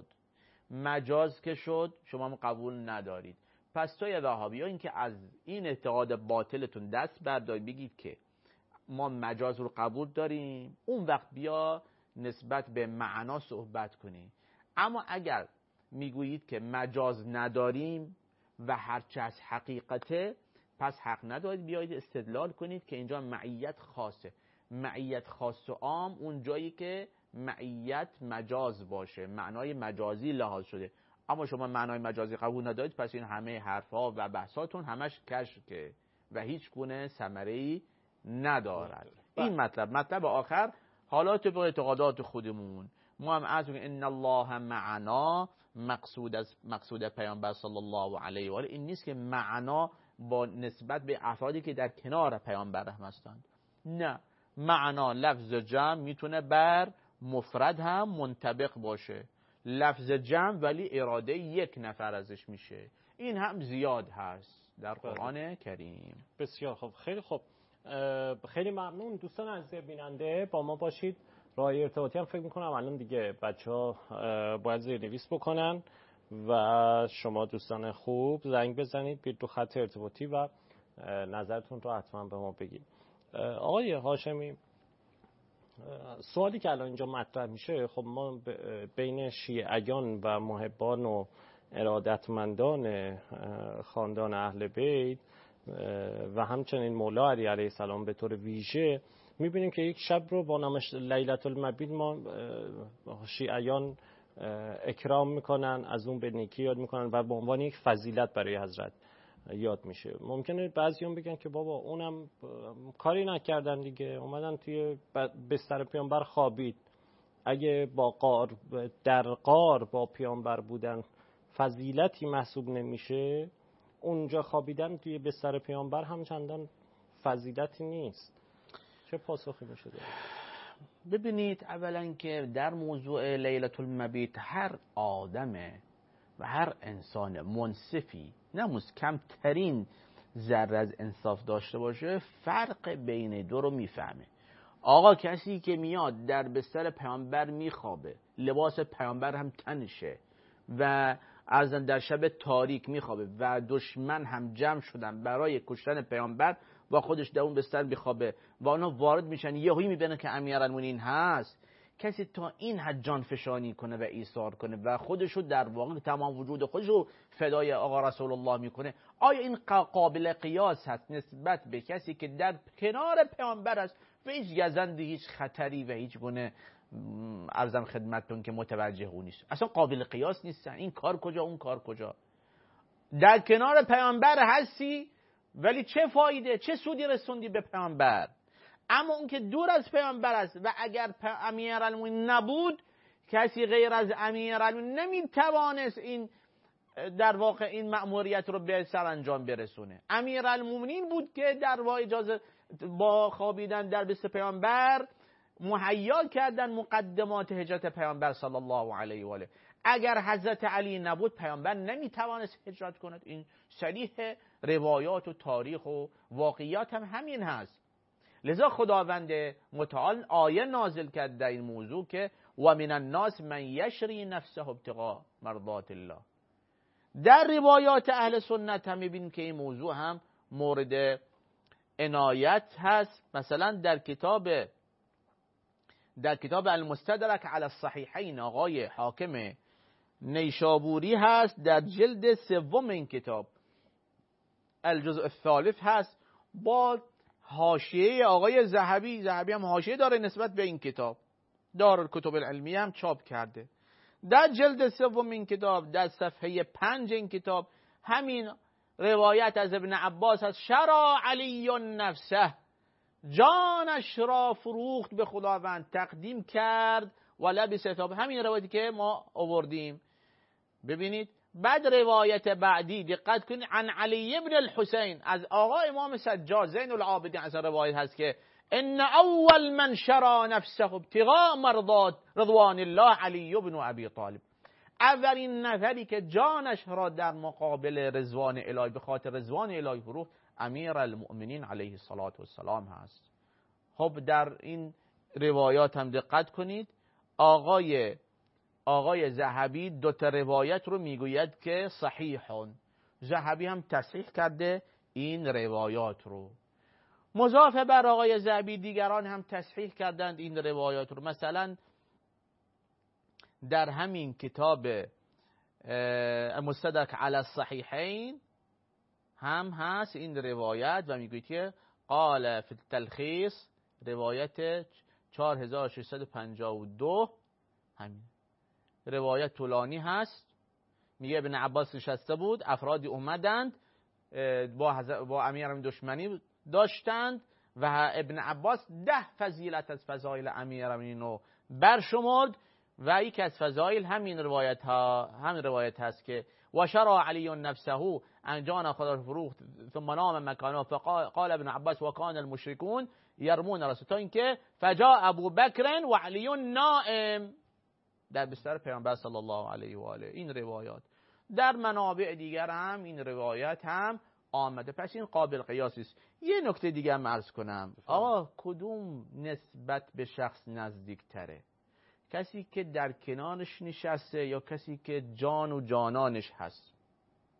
مجاز که شد شما هم قبول ندارید. پس توی وهابی ها این که از این اعتقاد باطلتون دست بردارید، بگید که ما مجاز رو قبول داریم، اون وقت بیا نسبت به معنا صحبت کنیم. اما اگر میگویید که مجاز نداریم و هرچه از حقیقته، پس حق ندارید بیایید استدلال کنید که اینجا معیت خاصه. معیت خاص و عام اون جایی که معیت مجاز باشه، معنای مجازی لحاظ شده. اما شما معنای مجازی قبول ندارید، پس این همه حرفا و بحثاتون همش کشکه و هیچ گونه ثمره‌ای ندارد. این مطلب آخر، حالا طبق اعتقادات خودمون ما هم از ان الله معنا مقصود پیامبر صلی الله علیه و آله این نیست که معنا با نسبت به افرادی که در کنار پیامبر هستند. نه، معنا لفظ جمع میتونه بر مفرد هم منطبق باشه، لفظ جمع ولی اراده یک نفر ازش میشه. این هم زیاد هست در قرآن کریم. بسیار خوب، خیلی خوب، خیلی ممنون. دوستان عزیز بیننده با ما باشید. راه ارتباطی هم فکر میکنم الان دیگه بچه‌ها باید زیرنویس بکنن و شما دوستان خوب زنگ بزنید به 2 خط ارتباطی و نظرتون رو حتما به ما بگید. آقای هاشمی، سوالی که الان اینجا مطرح میشه، خب ما بین شیعیان و محبان و ارادتمندان خاندان اهل بیت و همچنین مولا علی علیه السلام به طور ویژه میبینیم که یک شب رو با نام لیلة المبیت ما شیعیان اکرام میکنن، از اون به نیکی یاد میکنن و به عنوان یک فضیلت برای حضرت یاد میشه. ممکنه بعضیان بگن که بابا اونم کاری نکردن دیگه، اومدن توی بستر پیامبر خوابید. اگه در غار با پیامبر بودن فضیلتی محسوب نمیشه، اونجا خوابیدن توی بستر پیامبر هم چندان فضیلتی نیست. چه پاسخی میشه داره؟ ببینید، اولا که در موضوع لیلة المبیت هر آدمه و هر انسان منصفی نموز کمترین ذره از انصاف داشته باشه فرق بین دو رو میفهمه. آقا کسی که میاد در بستر پیامبر میخوابه، لباس پیامبر هم تنشه و ارزن در شب تاریک میخوابه و دشمن هم جمع شدن برای کشتن پیامبر با خودش در اون بستر میخوابه و اونا وارد میشن، یهویی میبینه که امیرالمومنین هست، کسی تا این حد جان فشانی کنه و ایثار کنه و خودشو در واقع تمام وجود خودشو فدای آقا رسول الله میکنه، آیا این قابل قیاس هست نسبت به کسی که در کنار پیامبر است و هیچ گزندی، هیچ خطری و هیچ گونه عرضم خدمتتون که متوجه اون نیست؟ اصلا قابل قیاس نیستن. این کار کجا اون کار کجا؟ در کنار پیامبر هستی ولی چه فایده، چه سودی رسوندی به پیامبر؟ اما اون که دور از پیامبر است و اگر امیرالمومنین نبود، کسی غیر از امیرالمومنین نمیتوانست این در واقع این مأموریت رو به سرانجام برسونه. امیرالمومنین بود که در واقع اجازه با خوابیدن در بستر پیامبر مهیا کردن مقدمات هجرت پیامبر صلی الله علیه و آله. اگر حضرت علی نبود پیامبر نمیتوانست هجرت کند. این صریح روایات و تاریخ و واقعیات هم همین هست. لذا خداوند متعال آیه نازل کرد در این موضوع که و من الناس من یشری نفسه ابتغاء مرضات الله. در روایات اهل سنت هم میبینیم که این موضوع هم مورد عنایت هست. مثلا در کتاب المستدرک علی الصحیحین آقای حاکم نیشابوری هست، در جلد 3 این کتاب الجزء الثالث هست، با حاشیه آقای ذهبی هم حاشیه داره نسبت به این کتاب، دارالکتب العلمیه هم چاپ کرده. در جلد 3 این کتاب در صفحه 5 این کتاب همین روایت از ابن عباس هست، شرع علی نفسه، جانش را فروخت به خداوند، تقدیم کرد و لبس ثوب. همین روایتی که ما آوردیم. ببینید بعد روایت بعدی دقت کنید، عن علی ابن الحسین، از آقا امام سجاد زین العابدین از روایت هست که ان اول من شرع نفسه ابتغاء مرضات رضوان الله علی ابن ابی طالب. اولین نفری که جانش را در مقابل رضوان الهی به خاطر رضوان الهی فروخت امیرالمؤمنین علیه الصلاة والسلام هست. خب در این روایات هم دقت کنید، آقای ذهبی 2 روایت رو میگوید که صحیحون، ذهبی هم تصحیح کرده این روایات رو. مضاف بر آقای ذهبی دیگران هم تصحیح کردند این روایات رو. مثلا در همین کتاب مستدرک علی الصحیحین هم هست این روایت و میگوید که قال فی التلخیص، روایت 4652، همین روایت طولانی هست. میگه ابن عباس نشسته بود، افرادی اومدند با امیرالمومنین دشمنی داشتند و ابن عباس 10 فضیلت از فضایل امیرالمومنین رو برشمرد و یک از فضایل همین روایت هست که و شرع علی نفسه ان جان خدا فروخت ثم نام مکانه فقال ابن عباس و کان المشركون يرمون رسول، تا اینکه فجاء ابو بکر و علی نائم در بستر پیامبر صلی الله علیه و آله. این روایات در منابع دیگر هم این روایت هم آمده، پس این قابل قیاس است. یه نکته دیگه هم عرض کنم، آقا کدوم نسبت به شخص نزدیک تره؟ کسی که در کنارش نشسته یا کسی که جان و جانانش هست؟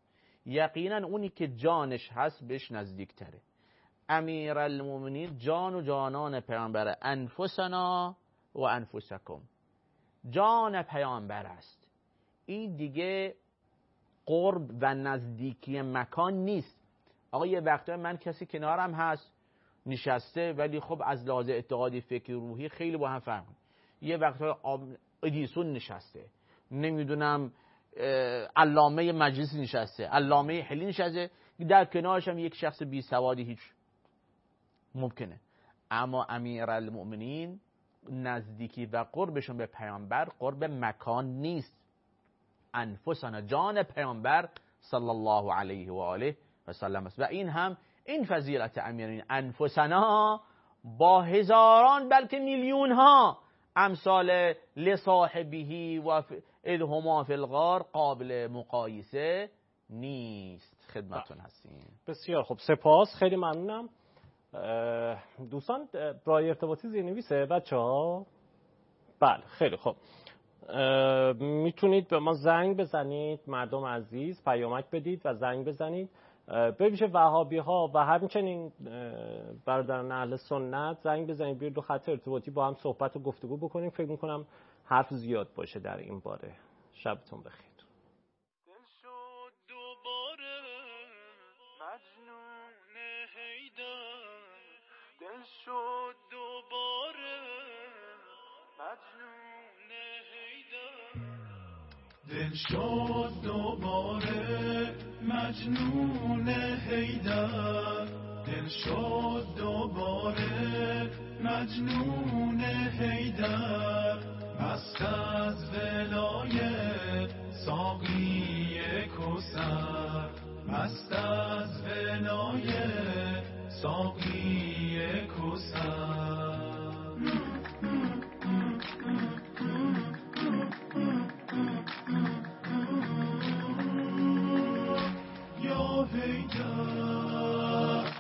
یقینا اونی که جانش هست بهش نزدیکتره. امیرالمومنین جان و جانان پیامبر، انفسنا و انفسکم، جان پیامبر است. این دیگه قرب و نزدیکی مکان نیست. آقا یه وقتا من کسی کنارم هست نشسته ولی خب از لحاظ اعتقادی فکری روحی خیلی با هم فرق. یه وقتا ادیسون نشسته، نمیدونم علامه مجلس نشسته، علامه حلی نشسته، در کنارش هم یک شخص بی سوادی هیچ ممکنه. اما امیرالمؤمنین نزدیکی و قربشون به پیامبر قرب مکان نیست. انفسنا، جان پیامبر صلی الله علیه و آله و سلم است. و این هم این فضیلت امیرالمؤمنین انفسنا با هزاران بلکه میلیون ها امثال لصاحبه و اذهما فی الغار قابل مقایسه نیست. خدمتون هستیم. بسیار خب، سپاس، خیلی ممنونم. دوستان برای ارتباطی زیرنویسه بچه‌ها؟ بله خیلی خب، میتونید به ما زنگ بزنید مردم عزیز، پیامک بدید و زنگ بزنید. به ویژه وهابی ها و همچنین برادران اهل سنت زنگ بزنید، بیاید دو خط ارتباطی با هم صحبت و گفتگو بکنیم. فکر میکنم حرف زیاد باشه در این باره. شبتون بخیر. دل شد دوباره مجنون حیدر، دل شد دوباره مجنون حیدر، دل شد دوباره مجنون حیدر، مست از ولایت ساقی کوثر، مست از ولایت ساقی کوثر. یا حیدر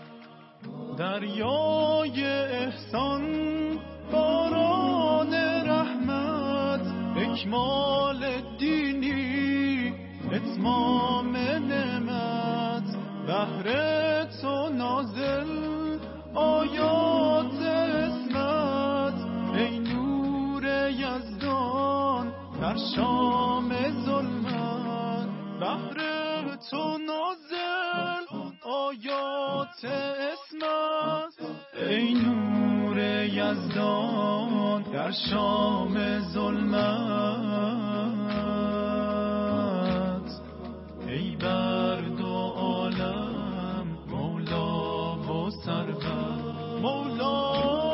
دریای احسان، باران رحمت، اکمال دینی، اتمام نعمت، بهر تو نازل آیات اسمت، ای نور یزدان در شام ظلمت، بهر تو نازل آیات اسمت، ای نور یزدان در شام ظلمت، ای بر دو عالم مولا و سرور، مولا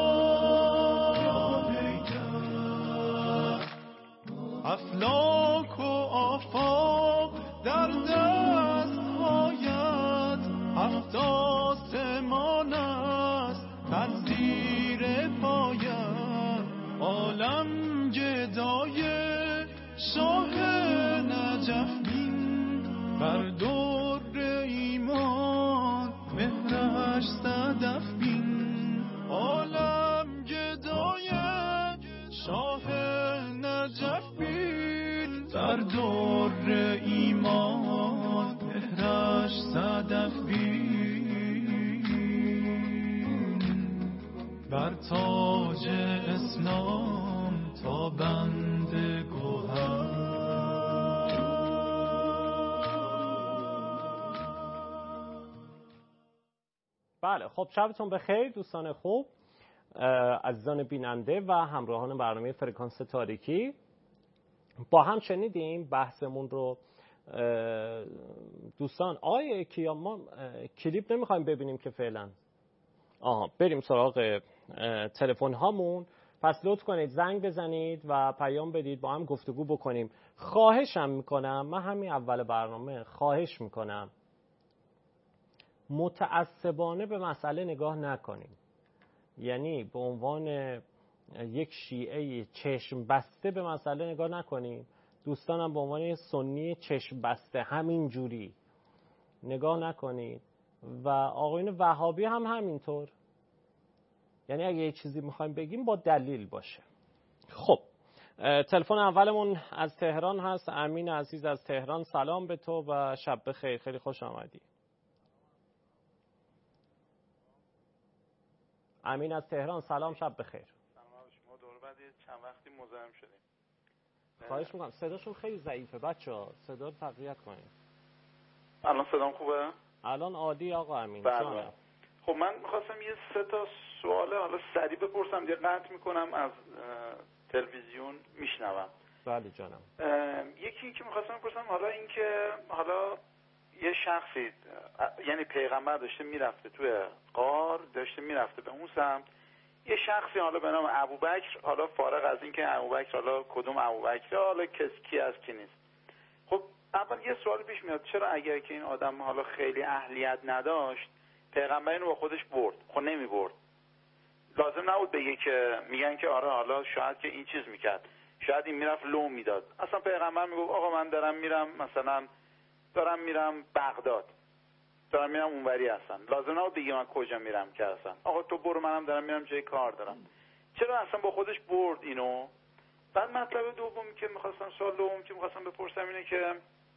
افلاک و آفاق در دست هایت، هفت آسمان است در زیر پایت، عالم گدای شاه نجف بین، بر در ایمان مهرش صدف بین، عالم گدای شاه نجف بین، بر در ایمان مهرش صدف بین، بر تاج اسلام تا بند گوهر. بله خب، شبتون بخیر دوستان خوب، عزیزان بیننده و همراهان برنامه فرکانس تاریکی. با هم شنیدیم بحثمون رو دوستان. آقای کیا، ما کلیپ نمیخوایم ببینیم که فعلا. بریم سراغ تلفن هامون. پس لطف کنید زنگ بزنید و پیام بدید، با هم گفتگو بکنیم. خواهشم میکنم، من همین اول برنامه خواهش میکنم متعصبانه به مسئله نگاه نکنیم. یعنی به عنوان یک شیعه چشم بسته به مسئله نگاه نکنیم. دوستانم به عنوان سنی چشم بسته همین جوری نگاه نکنید و آقایون وهابی هم همینطور. یعنی اگه یه چیزی میخوایم بگیم با دلیل باشه. خب تلفن اولمون از تهران هست. امین عزیز از تهران، سلام به تو و شب بخیر، خیلی خوش آمدی. امین از تهران، سلام، شب بخیر. سلام شما، دور بعد چند وقتی مزاحم شدیم. خواهش میکنم، صداشون خیلی ضعیفه بچه‌ها، صدا رو تقویت کنید. الان صدام خوبه؟ الان عالی آقا امین. بله. خب من می‌خواستم یه 3 تا سوال حالا سریع بپرسم، دیگه قطع میکنم، از تلویزیون میشنوم. بله جانم. یکی که می‌خواستم بپرسم، حالا این که حالا یه شخصی، یعنی پیغمبر داشته میرفته توی غار، داشته میرفته به اون سمت، یه شخصی حالا به نام ابوبکر، حالا فارغ از این که ابوبکر حالا کدوم ابوبکر، حالا کی از کی نیست. خب اول یه سوال پیش میاد، چرا اگر که این آدم حالا خیلی اهلیت نداشت، پیغمبر اینو با خودش برد؟ خب نمی برد. لازم نبود بگه که میگن که آره حالا شاید که این چیز میکرد، شاید این میرفت لو میداد. اصلا پیغمبر میگه آقا من دارم میرم، مثلا دارم میرم بغداد، دارم میرم اونوری هستن، لازم نبود بگه من کجا میرم که هستن. آقا تو برو، منم دارم میرم جای کار دارم. چرا اصلا با خودش برد اینو؟ بعد مطلب دومی که میخواستم، سوال دوم که میخواستم بپرسم اینه که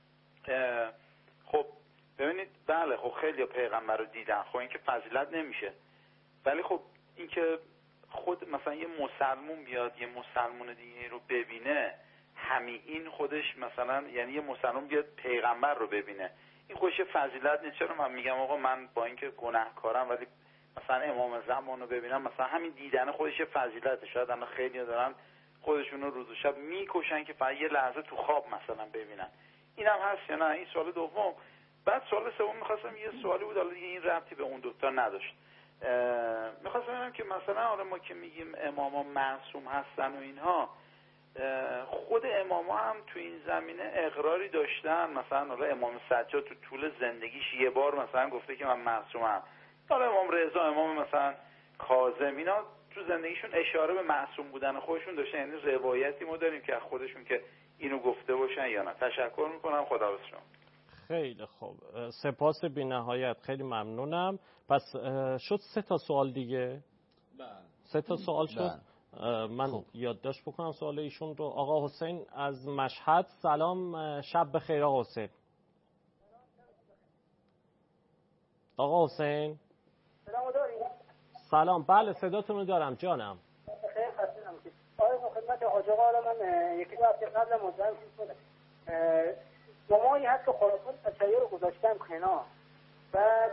خب ببینید، بله خب خیلی پیغمبر رو دیدن، خب این که فضیلت نمیشه، ولی خب این که خود مثلا یه مسلمون بیاد یه مسلمون دیگه رو ببینه، همین این خودش مثلا، یعنی یه مسلمون بیاد پیغمبر رو ببینه، این خودش فضیلت نیست؟ چرا من میگم آقا من با اینکه گناهکارم ولی مثلا امام زمان رو ببینم، مثلا همین دیدن خودش فضیلته. شاید الان خیلی دارن خودشون رو روز و شب میکشن که فقط یه لحظه تو خواب مثلا ببینن. اینم هست یا نه؟ این سوال دوم. بعد سوال سوم میخواستم، یه سوالی بود حالا دیگه این ربطی به اون دوتا نداشت، میخواستم ببینم که مثلا حالا ما که میگیم اماما معصوم هستن و اینها، خود اماما هم تو این زمینه اقراری داشتن؟ مثلا حالا امام سجاد تو طول زندگیش یه بار مثلا گفته که من معصومم؟ حالا امام رضا، امام مثلا کاظم، اینا تو زندگیشون اشاره به معصوم بودن خودشون داشتن؟ یعنی روایتی ما داریم که خودشون که اینو گفته باشن یا نه؟ تشکر میکنم، خداحافظ شما. خیلی خوب، سپاس بی نهایت، خیلی ممنونم. پس شد 3 تا سوال دیگه؟ بله. 3 تا سوال شد. من یادداشت بکنم سوال ایشون رو. آقا حسین از مشهد، سلام، شب بخیر آقا حسین. آقا حسین سلام. بله صداتون رو دارم جانم. خیلی خسته نباشید. آقا خدمت حاج آقا، من یکی دو هفته قبل مزاحم شدم. جمعه‌ای هست که خرافات تشیع رو گذاشتم کنار. بعد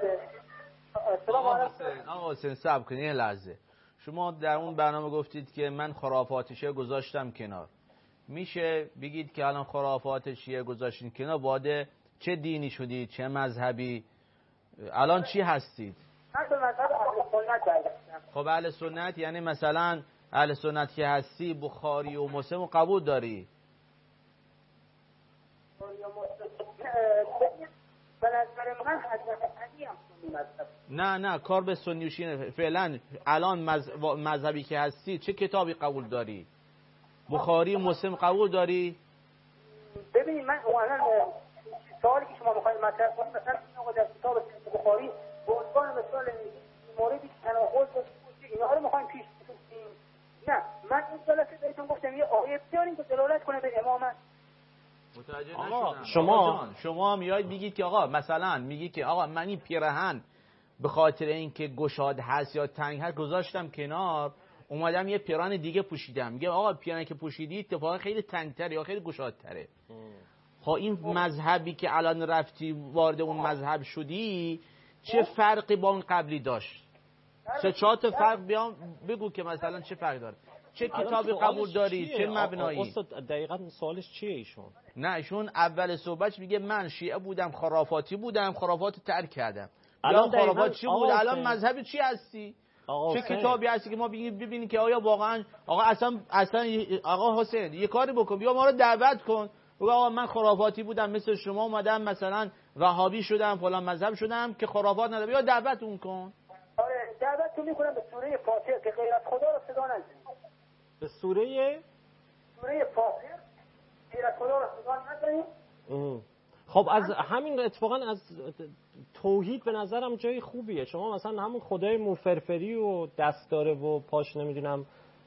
آقا حسین صبر کنید یه لحظه. شما در اون برنامه گفتید که من خرافات شیعه گذاشتم کنار. میشه بگید که الان خرافات شیعه گذاشتین کنار، باده چه دینی شدید؟ چه مذهبی؟ الان چی هستید؟ من به مذهب اهل سنت برگشتم. خب اهل سنت یعنی مثلا اهل سنت که هستی بخاری و مسلم رو قبول داری؟ به نظر من حضرت علی هم سنی مذهب. نه کار به سنی و شیعه. فعلا الان مذهبی که هستی چه کتابی قبول داری؟ بخاری و مسلم قبول داری؟ ببینید من الان سوالی که شما می‌خواید مطرح کنید، مثلا این آقا در کتاب بخاری به عنوان مثال موردی که تناقض داره اینا رو می‌خوایم پیش ببریم. نه، من این جلسه بهتون گفتم یه آیه بیارین که دلالت کنه به امامت. متوجه نشدم. شما میایید میگید که آقا مثلا میگید که آقا من این پیرهن به خاطر اینکه گشاد هست یا تنگ هست گذاشتم کنار، اومدم یه پیرهن دیگه پوشیدم. میگه آقا پیرهنی که پوشیدی اتفاقا خیلی تنگ‌تره یا خیلی گشادتره. خب این مذهبی که الان رفتی وارد اون مذهب شدی چه فرقی با اون قبلی داشت؟ 3-4 تا فرق بیام بگو که مثلا چه فرق داره. چه کتابی قبول داری؟ چه مبنایی؟ استاد دقیقاً سوالش چیه ایشون؟ نه ایشون اول صحبتش میگه من شیعه بودم، خرافاتی بودم، خرافات ترک کردم. الان خرافات چی بود؟ الان مذهبی چی هستی؟ چه کتابی هستی که ما ببینیم که آیا واقعا آقا اصلا آقا حسین یه کاری بکن، بیا ما رو دعوت کن، بگو آقا من خرافاتی بودم مثل شما، اومدم مثلا وهابی شدم، فلان مذهب شدم که خرافات نداره، بیا دعوتون کن. آره دعوتتون میکنم به سوره فاتحه که غیر از خدا رو صدا نزنید. به سوره فاتحه غیر از خدا رو صدا نزنید. خب از همین اتفاقا از توحید به نظرم جای خوبیه. شما مثلا همون خدای موفرفری و دست داره و پاش نمیدونم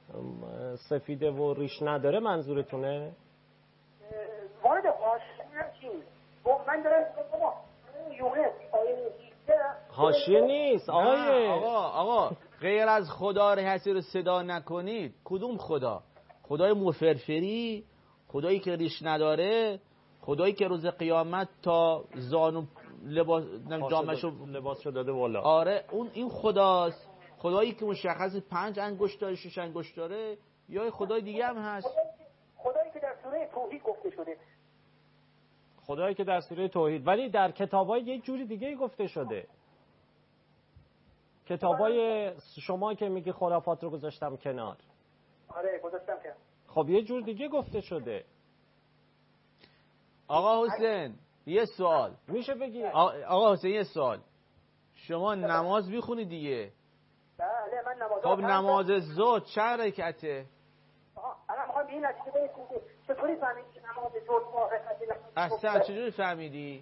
سفیده و ریش نداره منظورتونه؟ وارد حاشیه من دارم یونس آیه حاشیه نیست آقا غیر از خدا هستی رو صدا نکنید. کدوم خدا؟ خدای مفرفری، خدایی که ریش نداره، خدایی که روز قیامت تا زانو لباسشو داده بالا. آره این خداست. خدایی که مشخص 5 انگشت داره 6 انگشت داره، یا خدای دیگه هم هست؟ خدایی که در سوره توحید گفته شده. خدایی که در سوره توحید، ولی در کتابای یک جوری دیگه گفته شده. کتابای شما که میگی خرافات رو گذاشتم کنار. آره گذاشتم کنار. خب یه جور دیگه گفته شده. آقا حسین یه سوال میشه بگی؟ آقا حسین یه سوال. شما نماز میخونی دیگه؟ بله من نماز. خب نماز ظهر چند رکعته؟ الان میخوام این نتیجه برسیم که چطوری فهمیدی که نماز ظهر با رکعته؟ اصلا چجوری فهمیدی؟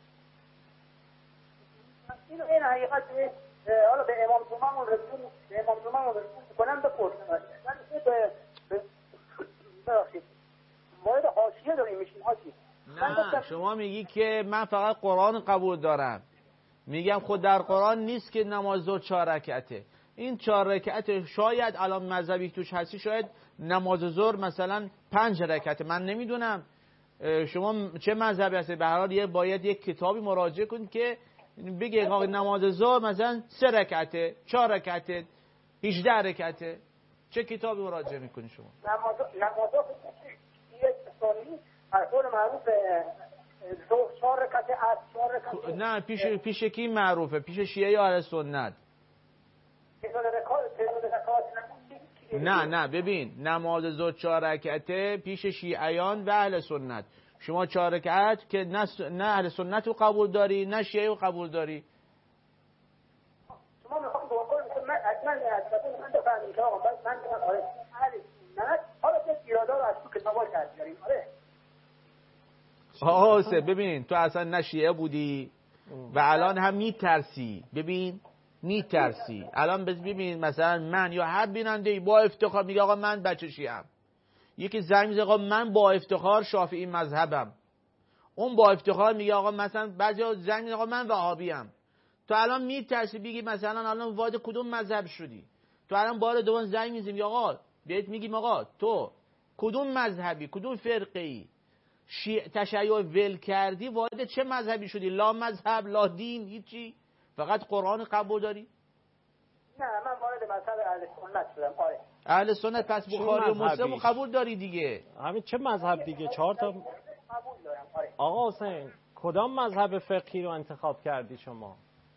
این حقیقت حالا به امام جمعه رسول کنم بپرسم. من ببخشید وارد حاشیه داریم میشیم حاشیه. نه شما میگی که من فقط قرآن قبول دارم. میگم خود در قرآن نیست که نماز ظهر 4 رکعته. این 4 رکعت شاید الان مذهبی توش هستی، شاید نماز ظهر مثلا 5 رکعته. من نمیدونم شما چه مذهبی هستی. به هر حال باید یک کتابی مراجعه کنید که بگه نماز ظهر مثلا 3 رکعته 4 رکعته 18 رکعته. چه کتابی مراجعه میکنی شما؟ نماز یک سنی قول معروف 4 رکعته از 4 رکعته. نه پیش کی معروفه؟ پیش شیعه یا اهل سنت؟ نه ببین نماز ظهر 4 رکعته پیش شیعیان و اهل سنت. شما 4 رکعت که نه اهل سنت رو قبول داری نه شیعه رو قبول داری. شما میخوام بقول من بفهمید که آقا من آره اهل سنت حالا چه ایرادا رو از تو کتابا کردیم. آره ببین تو اصلا نه شیعه بودی و الان هم میترسی. ببین میترسی الان. ببین مثلا من یا هر بیننده با افتخار میگه آقا من بچه شیعه‌ام. یکی زنگ میزنه آقا من با افتخار شافعی مذهبم. اون با افتخار میگه آقا مثلا بعضیا زنگ میزنه آقا من وهابی‌ام. تو الان میترسی بگی مثلا الان وارد کدوم مذهب شدی. تو الان بار دوم زنگ میزنی آقا بهت میگیم آقا تو کدوم مذهبی کدوم فرقه‌ای تشیع ول کردی، وارد چه مذهبی شدی؟ لا مذهب لا دین هیچی، فقط قرآن قبول داری؟ نه من وارد مذهب اهل سنت شدم. آره اهل سنت پس بخاری و مسلم قبول داری دیگه. همین چه مذهب دیگه 4 تا قبول دارم. آره آقا حسین کدام مذهب فقهی رو انتخاب کردی شما؟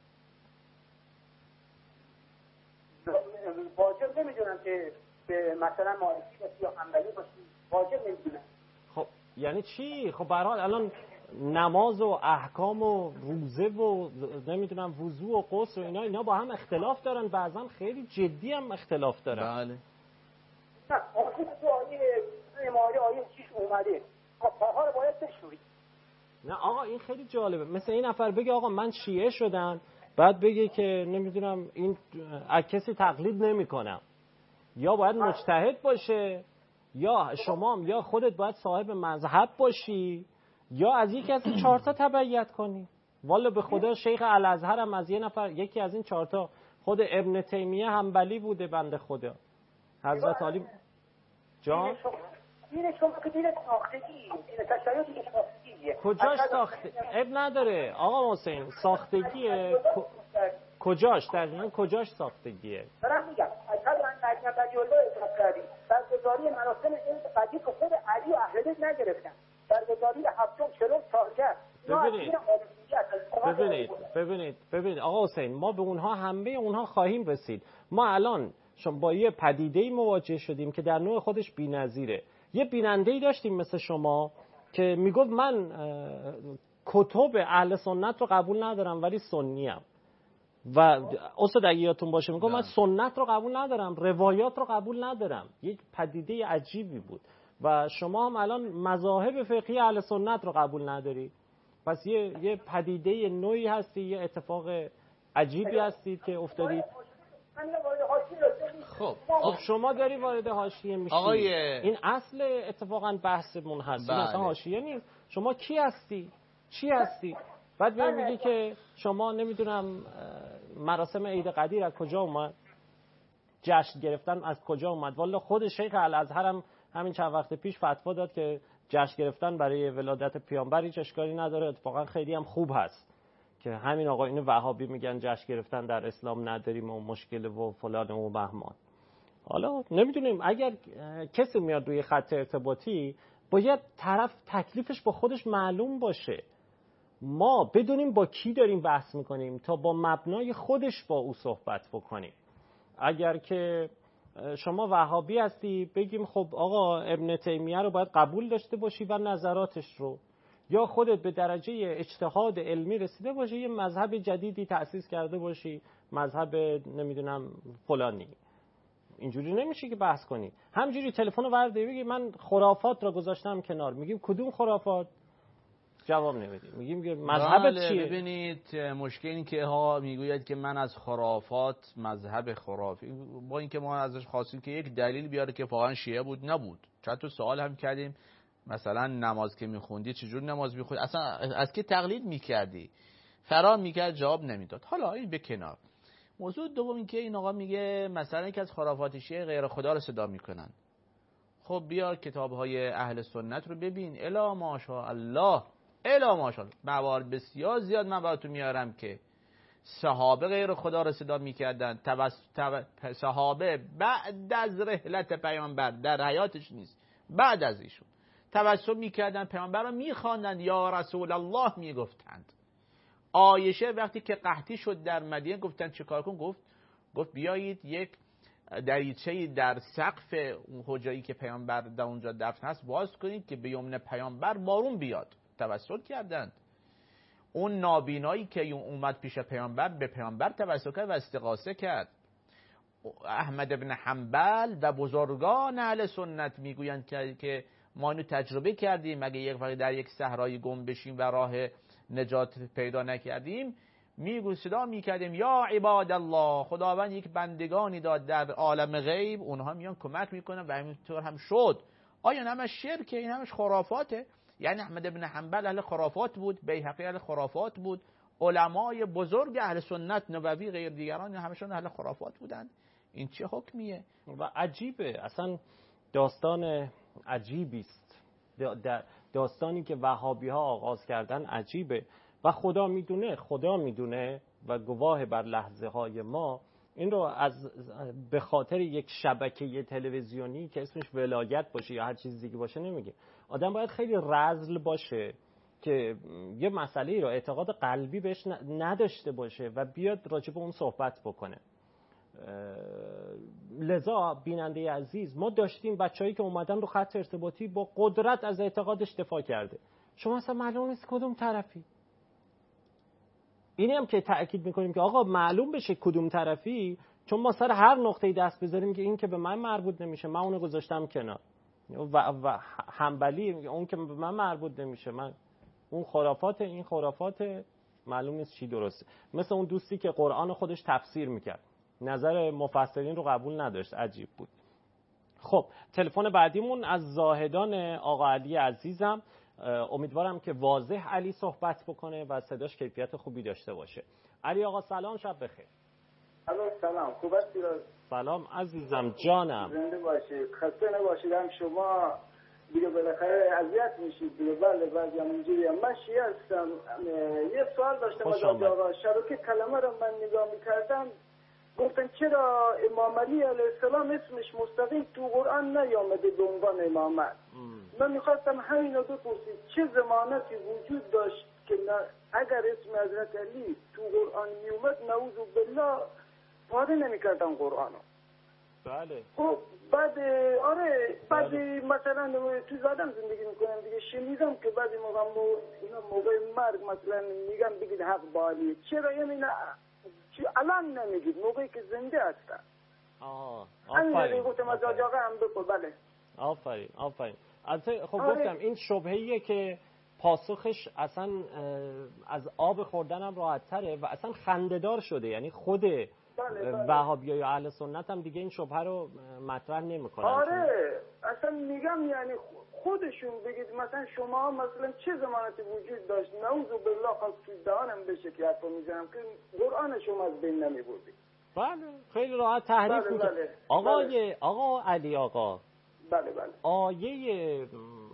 واجب نمیدونم که مثلا مالکی باشه یا حنبلی باشه، واجب نمیدونم. خب یعنی چی؟ خب به هر حال الان نماز و احکام و روزه و نمیدونم وضو و غسل و اینا با هم اختلاف دارن، بعضا خیلی جدی هم اختلاف دارن. بله. نه آخه تو آیه 6 اومده پاها رو باید بشوری. نه آقا این خیلی جالبه. مثل این نفر بگه آقا من شیعه شدم، بعد بگه که نمیدونم این از کسی تقلید نمیکنم، یا باید مجتهد باشه، یا شما یا خودت باید صاحب مذهب باشی، یا از یکی از این 4 تا تبعیت کنی. والا به خدا شیخ الازهر هم از یکی از این 4 تا خود ابن تیمیه حنبلی بوده بنده خدا. حضرت علی جان دین شما که دین ساختگی، دین تشیع دین ساختگیه. کجاش ساخته؟ اب نداره آقا حسین ساختگیه. کجاش دقیقاً کجاش ساختگیه؟ دارم میگم اصلا من نجم بدیالله اصلاح کردیم برگزاری مراسم این قدیم که خود علی و اهل بیت نگرفتن، برگزاری 740 سالگرد. ببینید آقا حسین ما به اونها همه اونها خواهیم رسید. ما الان با یه پدیده‌ای مواجه شدیم که در نوع خودش بی‌نظیره. یه بیننده‌ای داشتیم مثل شما که میگفت من کتب اهل سنت رو قبول ندارم ولی سنی‌ام. و استاد اگه یادتون باشه میگم من سنت رو قبول ندارم، روایات رو قبول ندارم. یک پدیده عجیبی بود. و شما هم الان مذاهب فقهی اهل سنت رو قبول نداری. پس یه پدیده نوعی هستی، یه اتفاق عجیبی هستید که افتادید. من میگم وارد حاشیه خب شما داری وارد حاشیه میشی. این اصل اتفاقا بحثمون هست. این اصلا حاشیه نیست. شما کی هستی؟ چی هستی؟ بعد میگی که شما نمیدونم مراسم عید قدیر از کجا اومد؟ جشن گرفتن از کجا اومد؟ والا خود شیخ الازهر هم همین چند وقت پیش فتوا داد که جشن گرفتن برای ولادت پیامبر هیچ اشکالی نداره، اتفاقا خیلی هم خوب هست. که همین آقایون وهابی میگن جشن گرفتن در اسلام نداریم و مشکل و فلان و بهمان. حالا نمیدونیم، اگر کسی میاد روی خط ارتباطی باید طرف تکلیفش با خودش معلوم باشه، ما بدونیم با کی داریم بحث میکنیم تا با مبنای خودش با او صحبت بکنیم. اگر که شما وهابی هستی بگیم خب آقا ابن تیمیه رو باید قبول داشته باشی و نظراتش رو، یا خودت به درجه اجتهاد علمی رسیده باشی یه مذهب جدیدی تأسیس کرده باشی، مذهب نمیدونم فلانی. اینجوری نمیشه که بحث کنی. همینجوری تلفن رو ورده بگی من خرافات را گذاشتم کنار، میگیم کدوم خرافات؟ جواب نمیدیم، میگیم مذهبت چیه؟ ببینید مشکل این که ها میگوید که من از خرافات مذهب خرافی، با اینکه ما ازش خواستیم که یک دلیل بیاره که واقعا شیعه بود نبود. چند تا سوال هم کردیم، مثلا نماز که میخوندی چجور نماز میخوندی، اصلا از کی تقلید میکردی؟ فرار میکرد، جواب نمیداد. حالا این به کنار. موضوع دوم این که این آقا میگه مثلا که از خرافات شیعه غیر خدا رو صدا میکنن. خب بیا کتاب‌های اهل سنت رو ببین، الا ماشاءالله الا ماشاءالله، موارد بسیار زیاد من براتون میارم که صحابه غیر خدا رو صدا میکردن. صحابه بعد از رحلت پیامبر، در حیاتش نیست، بعد از ایشون توسل میکردن، پیامبر رو میخواندن، یا رسول الله میگفتند. عایشه وقتی که قحطی شد در مدینه گفتن چیکار کن؟ گفت بیایید یک دریچه‌ای در سقف اون حجایی که پیامبر در اونجا دفن هست باز کنید که به یمن پیامبر بارون بیاد. توسل کردند. اون نابینایی که اومد پیش پیامبر به پیامبر توسل کرد و استغاثه کرد. احمد بن حنبل و بزرگان اهل سنت میگویند که ما اینو تجربه کردیم، اگه یک وقت در یک صحرای گم بشیم و راه نجات پیدا نکردیم، صدا میکردیم یا عباد الله، خداوند یک بندگانی داد در عالم غیب، اونها میان کمک میکنن و همینطور هم شد. آیا این همش شرکه؟ این همش خرافاته؟ یعنی احمد بن حنبل اهل خرافات بود، بیهقی اهل خرافات بود، علمای بزرگ اهل سنت، نووی، غیر دیگران همشون اهل خرافات بودند. این چه حکمیه؟ و عجیبه، اصلا داستان عجیبی است. داستانی که وهابی ها آغاز کردن عجیبه و خدا میدونه و گواه بر لحظه های ما این رو به خاطر یک شبکه تلویزیونی که اسمش ولایت باشه یا هر چیز دیگه باشه نمیگه. آدم باید خیلی رذل باشه که یه مسئله رو اعتقاد قلبی بهش نداشته باشه و بیاد راجع به اون صحبت بکنه. لذا بیننده عزیز، ما داشتیم بچه‌هایی که اومدن رو خط ارتباطی با قدرت از اعتقادش دفاع کرده. شما اصلا معلوم نیست کدوم طرفی. اینی هم که تأکید میکنیم که آقا معلوم بشه کدوم طرفی، چون ما سر هر نقطه‌ای دست بذاریم که این که به من مربوط نمیشه من اونو گذاشتم کنار، و حنبلی اون که به من مربوط نمیشه من اون خرافات، این خرافات، معلوم نیست چی درسته. مثل اون دوستی که قرآن خودش تفسیر میکرد، نظر مفسرین رو قبول نداشت، عجیب بود. خب تلفن بعدیمون از زاهدان آقا علی عزیزم. امیدوارم که واضح علی صحبت بکنه و صداش کیفیت خوبی داشته باشه. علی آقا سلام، شب بخیر. سلام، خوب هستی؟ سلام عزیزم، جانم. زنده باشید، خسته نباشید. هم شما دیگه بالاخره اذیت میشید دیگه. بله بعضی هم اینجوریه. من شیعه هستم. یه سوال داشتم از آقا. شبکه کلمه رو من نگاه میکردم، گفتن چرا امام علی علیه السلام اسمش مستقیم تو قرآن نیامده به عنوان امامت؟ من میخواستم همین رو بپرسید چه ضمانتی وجود داشت که اگر اسم حضرت علی تو قرآن میومد نعوذ بالله پاره نمیکردن قرآنو؟ بله. خب بعد بعد مثلا تو زادم زندگی میکنم دیگه، شنیدم که بعضی موقع مرگ مثلا میگم بگید حق با علی. چرا یعنی الان نمیگید موقعی که زنده هستن؟ آفرین. گفتم از آقا هم بپر. بله آفرین. البته خب گفتم این شبهه‌ایه که پاسخش اصلا از آب خوردنم راحت تره و اصلا خنده‌دار شده. یعنی خود وهابیای و اهل سنت هم دیگه این شبهه رو مطرح نمی‌کنن. آره اصلا میگم یعنی خودشون بگید مثلا شما مثلا چه ضمانتی وجود داشت نعوذ بالله خواست تو دهانم بشه که حرفا میزنم که قرآن شما از بین نمیبردید. بله خیلی راحت تحریف میکنه. آقا علی آقا، بله بله، آیه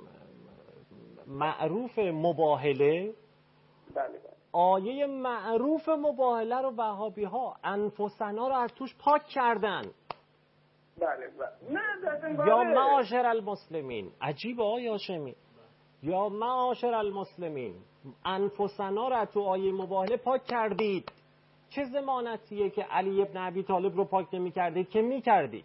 معروف مباهله، بله بله، آیه معروف مباهله رو وهابی ها انفسنا رو از توش پاک کردن. بله بله. نه یا معاشر المسلمین، عجیبه آقای هاشمی، یا معاشر المسلمین انفسنا رو تو آیه مباهله پاک کردید. چه ضمانتیه که علی ابن ابی طالب رو پاک نمی کردید که می کردید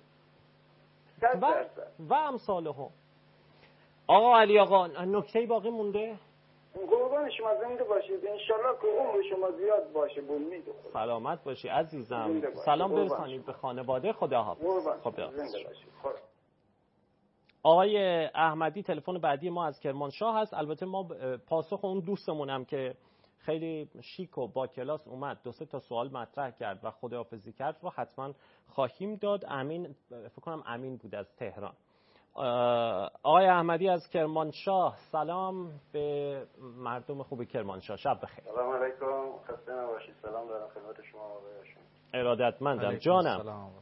و امثاله هم. آقا علی آقا نکته باقی مونده؟ قربان شما زنده باشید انشالله که عمر شما زیاد باشه. سلامت باشی عزیزم. سلام برسانید به خانواده. خداحافظ. آقای احمدی تلفن بعدی ما از کرمانشاه هست. البته ما پاسخ اون دوستمونم که خیلی شیک و با کلاس اومد 2-3 تا سوال مطرح کرد و خداحافظی کرد رو حتما خواهیم داد. امین، فکر کنم امین بود از تهران. آقای احمدی از کرمانشاه، سلام به مردم خوب کرمانشاه. شب بخیر. سلام علیکم، خسته نباشید. سلام دارم خدمت شما آقای هاشمی. ارادتمندم جانم.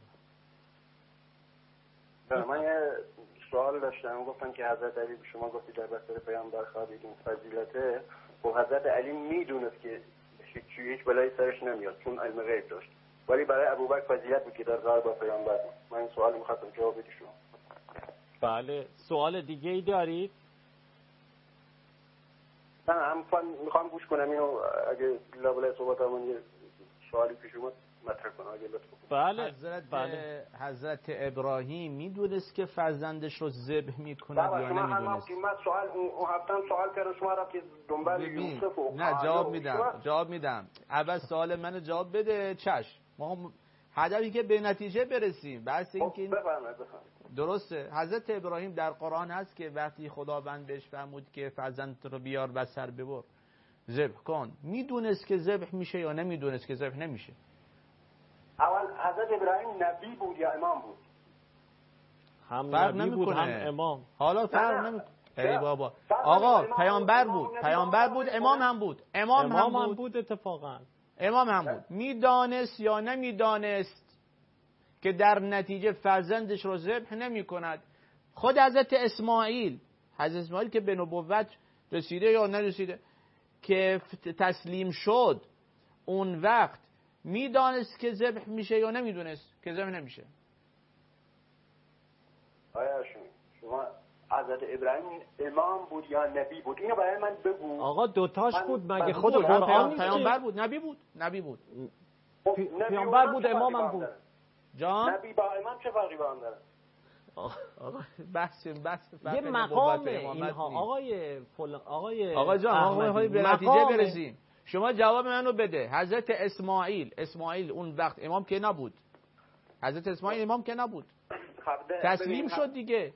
من یه سوال داشتم. گفتن که حضرت علی به شما گفتی در بستر پیامبر خوابید این فضیلته. و حضرت علی میدونست که هیچ بلایی سرش نمیاد چون علم غیب داشت، ولی برای ابوبکر فضیلت بود که در غار با پیامبر بود. من این سوال می‌خواستم جواب بدید شما. بله، سوال دیگه ای دارید؟ نه هم میخوام گوش کنم اینو، اگه لابلای صحبتامون یه سوالی پیش اومد مطرح کنم اگه لطف کنید. بله. حضرت ابراهیم میدونست که فرزندش رو ذبح میکنه یا نمیدونست؟ من سوال اون هفتم سوال کردم شما را که دنبال یوسف و نه جواب میدم. اول سوال منو جواب بده. چشم. ما هدفی که به نتیجه برسیم. بس اینکه درسته. حضرت ابراهیم در قرآن هست که وقتی خداوند بهش فرمود که فرزندت رو بیار و سر ببر ذبح کن، میدونست که ذبح میشه یا نمیدونست که ذبح نمیشه؟ اول حضرت ابراهیم نبی بود یا امام بود؟ هم نبی بود هم امام. حالا فرق نمیکنه. ای بابا آقا پیامبر بود امام هم بود. امام هم بود اتفاقا. امام هم بود. میدانست یا نمیدانست که در نتیجه فرزندش رو ذبح نمی کند؟ خود حضرت اسماعیل که به نبوت رسیده یا نرسیده که تسلیم شد، اون وقت میدانست که ذبح میشه یا نمیدونست که ذبح نمیشه؟ آیا شما حضرت ابراهیم امام بود یا نبی بود؟ اینو برای من بگو. آقا دوتاش بود مگه خود قرآن نیست؟ پیامبر بود نبی بود پیامبر بود امام هم بود. جان نبی با امام چه فرقی با هم داره؟ آقا بحث یه مقام اینها آقا جان به نتیجه برسیم. شما جواب منو بده. حضرت اسماعیل اون وقت امام که نبود. حضرت اسماعیل امام که نبود، تسلیم شد دیگه.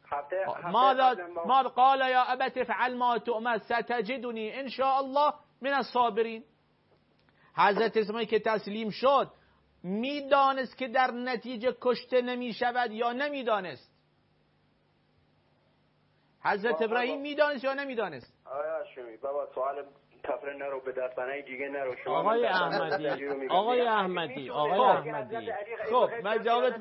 ما قال یا ابت فعل ما تؤمر ستجدنی ان شاء الله من الصابرین. حضرت اسماعیل که تسلیم شد میدانست که در نتیجه کشته نمی شود یا نمیدانست؟ حضرت ابراهیم میدانست یا نمیدانست؟ آیا شمی بابا سوال تفره نرو به دربنای دیگه نرو. آقای احمدی خب من جوابت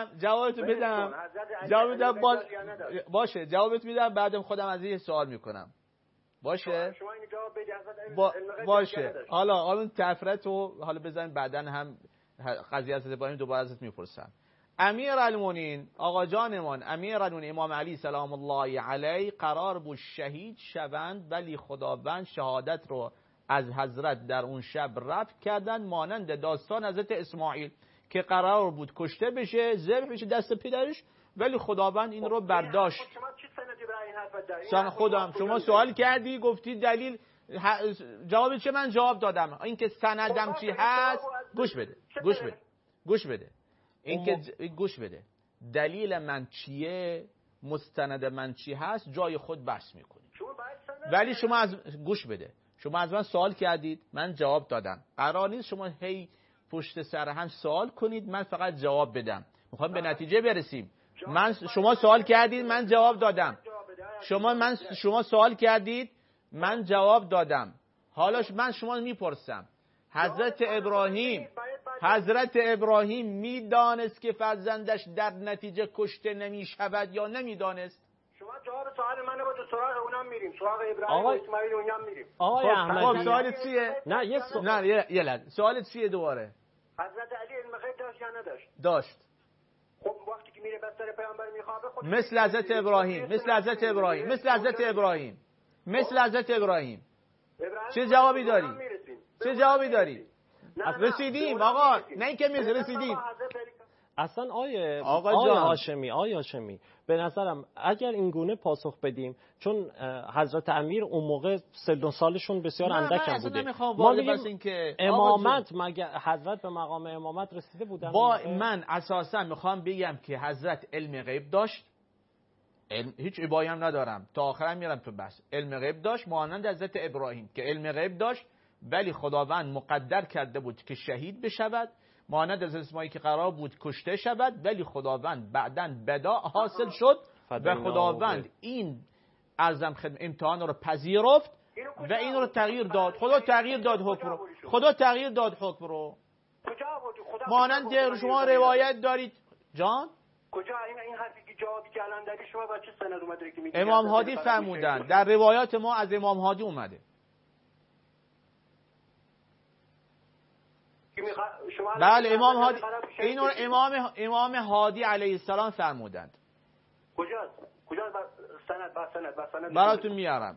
بدم باشه جوابت میدم. بعدم خودم از این سوال میکنم. باشه شما این جواب بدید. باشه حالا اون تفرت رو حالا بزن بعداً هم قضیه از ابراهیم دوباره ازت میپرسم. امیرالمومنین آقا جانمان امیرالمومنین امام علی سلام الله علیه قرار بود شهید شوند، ولی خداوند شهادت رو از حضرت در اون شب رفع کردن، مانند داستان حضرت اسماعیل که قرار بود کشته بشه ذبح بشه دست پدرش، ولی خداوند این رو برداشت. شما سوال کردی گفتی دلیل جواب چه؟ من جواب دادم. اینکه سندم چی هست گوش بده. دلیل من چیه، مستند من چی هست، جای خود بحث میکنی. ولی شما از گوش بده، شما از من سوال کردید من جواب دادم. قرار نیست شما هی پشت سر هم سوال کنید من فقط جواب بدم. میخوام به نتیجه برسیم. شما سوال کردید من جواب دادم. شما سوال کردید من جواب دادم. حالا من شما میپرسم حضرت ابراهیم میدانست که فرزندش در نتیجه کشته نمیشود یا نمیدانست؟ شما جواب سوال منو بده، سراغ اونم میریم، سراغ ابراهیم و اسماعیل اونم میریم. آقای احمدی خب سوالت چیه؟ نه یه لحظه سوالت چیه دوباره؟ حضرت علی علم غیب داشت یا نداشت؟ داشت. خب وقتی که میره بستر پیامبر میخوابه خود مثل حضرت ابراهیم چه جوابی داری؟ رسیدیم آقا، نه اینکه رسیدیم. اصلا آقای هاشمی به نظرم اگر این گونه پاسخ بدیم، چون حضرت امیر اون موقع سن و سالشون بسیار اندک هم بوده، ما میگیم امامت مگه حضرت به مقام امامت رسیده بودن؟ من اساسا میخوام بگم که حضرت علم غیب داشت، هیچ ابایی هم ندارم تا آخرم میرم تو بحث. علم غیب داشت مانند حضرت ابراهیم که علم غیب داشت ولی خداوند مقدر کرده بود که شهید بشود، مانند از اسماعیل که قرار بود کشته شود ولی خداوند بعداً بدا حاصل شد و خداوند این اعظم خدمت امتحان رو پذیرفت و این رو تغییر داد. خدا تغییر داد حکم رو. مانند شما روایت دارید جان کجا این حرفی که جوابی که الان داری شما با چه سند اومده که میگی؟ امام هادی فرمودن، در روایات ما از امام هادی اومده. بله امام هادی، اینو امام هادی علیه السلام فرمودند. کجاست سند براتون میارم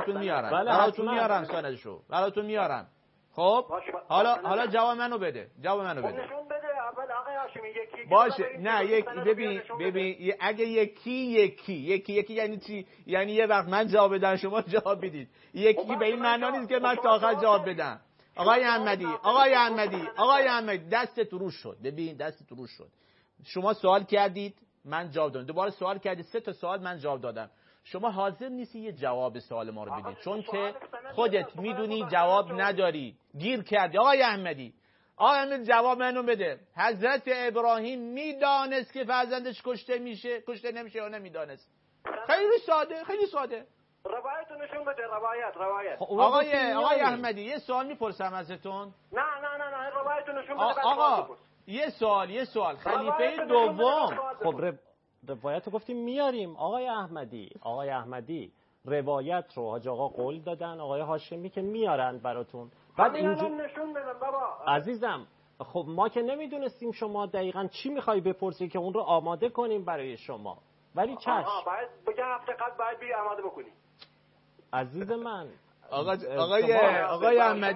سندشو براتون میارم. خب حالا جواب منو بده. نشون بده اول آقای هاشمی. یکی باشه نه ببین اگه یکی یعنی چی؟ یعنی یه وقت من جواب بدم شما جواب بدید. یکی به این معنی نیست که من تا آخر جواب بدم. آقای احمدی دستت روش شد. ببین دستت روش شد. شما سوال کردید من جواب دادم، دوباره سوال کردید 3 تا سوال من جواب دادم. شما حاضر نیستی یه جواب سوال ما رو بدید چون که خودت میدونی جواب نداری، گیر کردی. آقای احمدی جواب منو بده. حضرت ابراهیم میدانست که فرزندش کشته نمیشه یا نمیدانست؟ خیلی ساده. روایت نشون بده. روایت. آقای احمدی یه سوال میپرسم ازتون. نه روایت نشون بده. آقا یه سوال خلیفه دوم. خب روایت رو گفتیم میاریم. آقای احمدی روایت رو حاج آقا قول دادن، آقای هاشمی که میارن براتون. بعد اینجوری نشون بدن بابا. عزیزم خب ما که نمیدونستیم شما دقیقاً چی میخوای بپرسی که اون رو آماده کنیم برای شما. ولی چشم باید بگم هفته قبل باید بری آماده بکنی. عزیز من آقای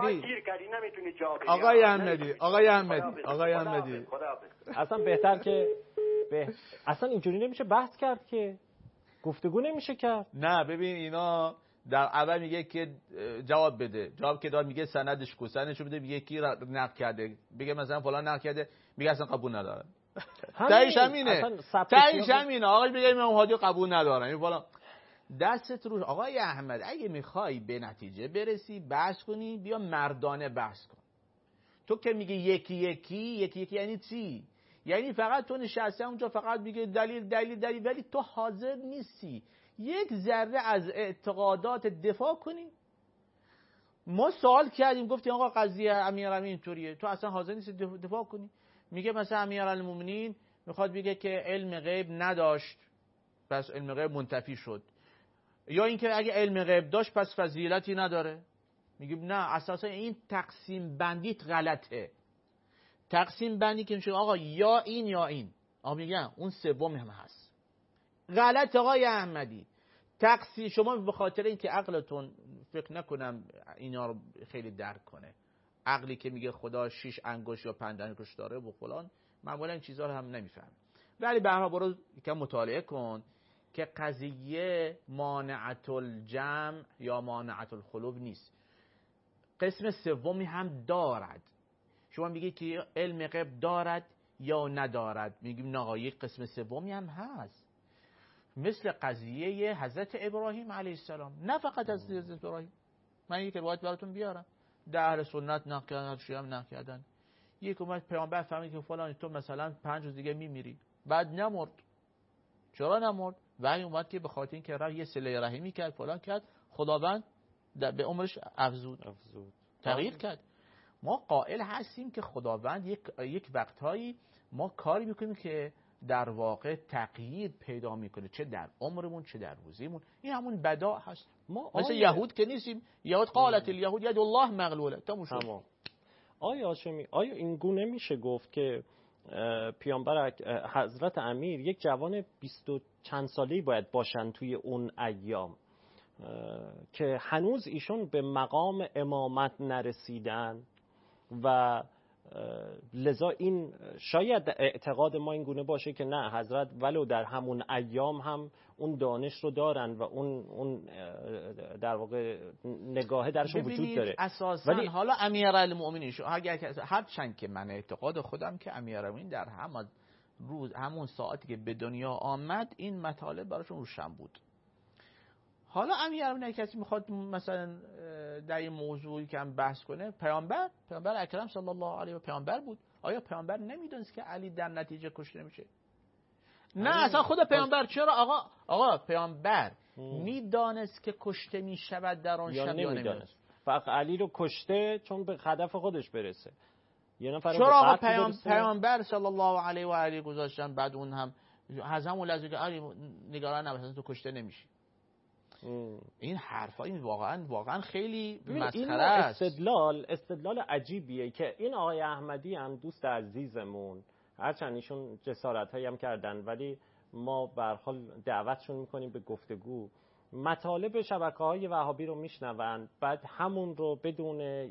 احمدی اصلا بهتر که اصلا اینجوری نمیشه بحث کرد که گفتگو نمیشه کرد. نه ببین اینا در اول میگه که جواب بده، جواب که داد میگه سندش کو، سندشو بده، میگه کی نقل کرده، بگه مثلا فلان نقل کرده، میگه اصلا قبول ندارم. تایش همینه آقا میگه امام هادی قبول ندارم این فلان. دستت روش. آقای احمد اگه میخوای به نتیجه برسی بحث کنی بیا مردانه بحث کن. تو که میگه یکی یعنی چی؟ یعنی فقط تو نشستی اونجا فقط میگه دلیل ولی تو حاضر نیستی یک ذره از اعتقادات دفاع کنی. ما سوال کردیم گفتیم آقا قضیه امیرالمومنین اینطوریه، تو اصلا حاضر نیستی دفاع کنی. میگه مثلا امیرالمومنین میخواد بگه که علم غیب نداشت پس علم غیب منتفی شد، یا اینکه اگه علم غیب داشت پس فضیلتی نداره. میگیم نه اساسا این تقسیم بندیت غلطه. تقسیم بندی که میشه آقا یا این آقا میگن اون سوم هم هست. غلط آقای احمدی. تقسیم شما به خاطر اینکه عقلتون فکر نکنم اینا رو خیلی درک کنه، عقلی که میگه خدا 6 انگشت یا 5 انگشت داره و فلان معمولا این چیزا رو هم نمیفهم. ولی به هر حال برو یکم مطالعه کن که قضیه مانعت الجمع یا مانعت الخلوب نیست، قسم سومی هم دارد. شما میگی که علم غیب دارد یا ندارد، میگیم نه یک قسم سومی هم هست. مثل قضیه حضرت ابراهیم علیه السلام، نه فقط از حضرت ابراهیم. من یک روایت براتون بیارم، در اهل سنت نقل کردن، شیعه هم نقل کردن. یک اومد پیامبر فهمید که فلان تو مثلا 5 روز دیگه میمیری، بعد نمرد. چرا نمرد؟ وحی اومد که به خاطر اینکه راه یه صله رحمی کرد، فلان کرد، خداوند به عمرش افزود. تغییر کرد. ما قائل هستیم که خداوند یک وقتهایی ما کاری میکنیم که در واقع تغییر پیدا میکنه، چه در عمرمون چه در روزیمون. این همون بداع هست. ما مثل یهود که نیستیم. یهود قالت الیهود ید الله مغلوله. تمام. آیا هاشمی، آیا این گونه میشه گفت که پیامبر حضرت امیر یک جوان 20 و چند ساله‌ای باید باشن توی اون ایام که هنوز ایشون به مقام امامت نرسیدن و لذا این شاید اعتقاد ما این گونه باشه که نه، حضرت ولو در همون ایام هم اون دانش رو دارن و اون در واقع نگاهه درشون وجود داره. اساساً ولی حالا امیرالمؤمنین هرچند که من اعتقاد خودم که امیرالمؤمنین در همون ساعتی که به دنیا آمد این مطالب براشون روشن بود. حالا امیرالمؤمنین کسی میخواد مثلا در این موضوعی که هم بحث کنه، پیامبر اکرم صلی الله علیه و پیامبر بود. آیا پیامبر نمیدونست که علی در نتیجه کشته میشه؟ نه اصلا خود پیامبر. چرا آقا پیامبر میدانست که کشته میشود در آن شب یا نمیدانست؟ فقط علی رو کشته چون به هدف خودش برسه. چرا آقا پیامبر صلی الله علیه و آله گذاشتن بعد اون هم از همون لحظه که علی نگران نباش تو کشته نمیشی. این حرفا این واقعا خیلی مسخره است. استدلال عجیبیه که این آقای احمدی هم دوست عزیزمون، هرچند ایشون جسارت‌هایی هم کردن ولی ما به هر حال دعوتشون میکنیم به گفتگو. مطالب شبکه‌های وهابی رو میشنون، بعد همون رو بدون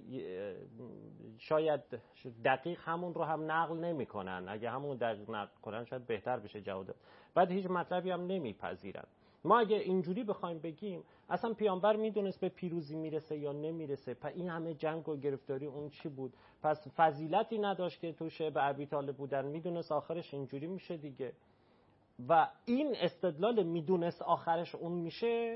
شاید دقیق همون رو هم نقل نمیکنن. اگه همون دقیق نقل کنن شاید بهتر بشه جواب داد. بعد هیچ مطلبی هم نمیپذیرن. ما اگه اینجوری بخوایم بگیم اصلا پیامبر میدونست به پیروزی میرسه یا نمیرسه، پس این همه جنگ و گرفتاری اون چی بود؟ پس فضیلتی نداشت که تو شعب ابی طالب بودن، میدونست آخرش اینجوری میشه دیگه. و این استدلال میدونست آخرش اون میشه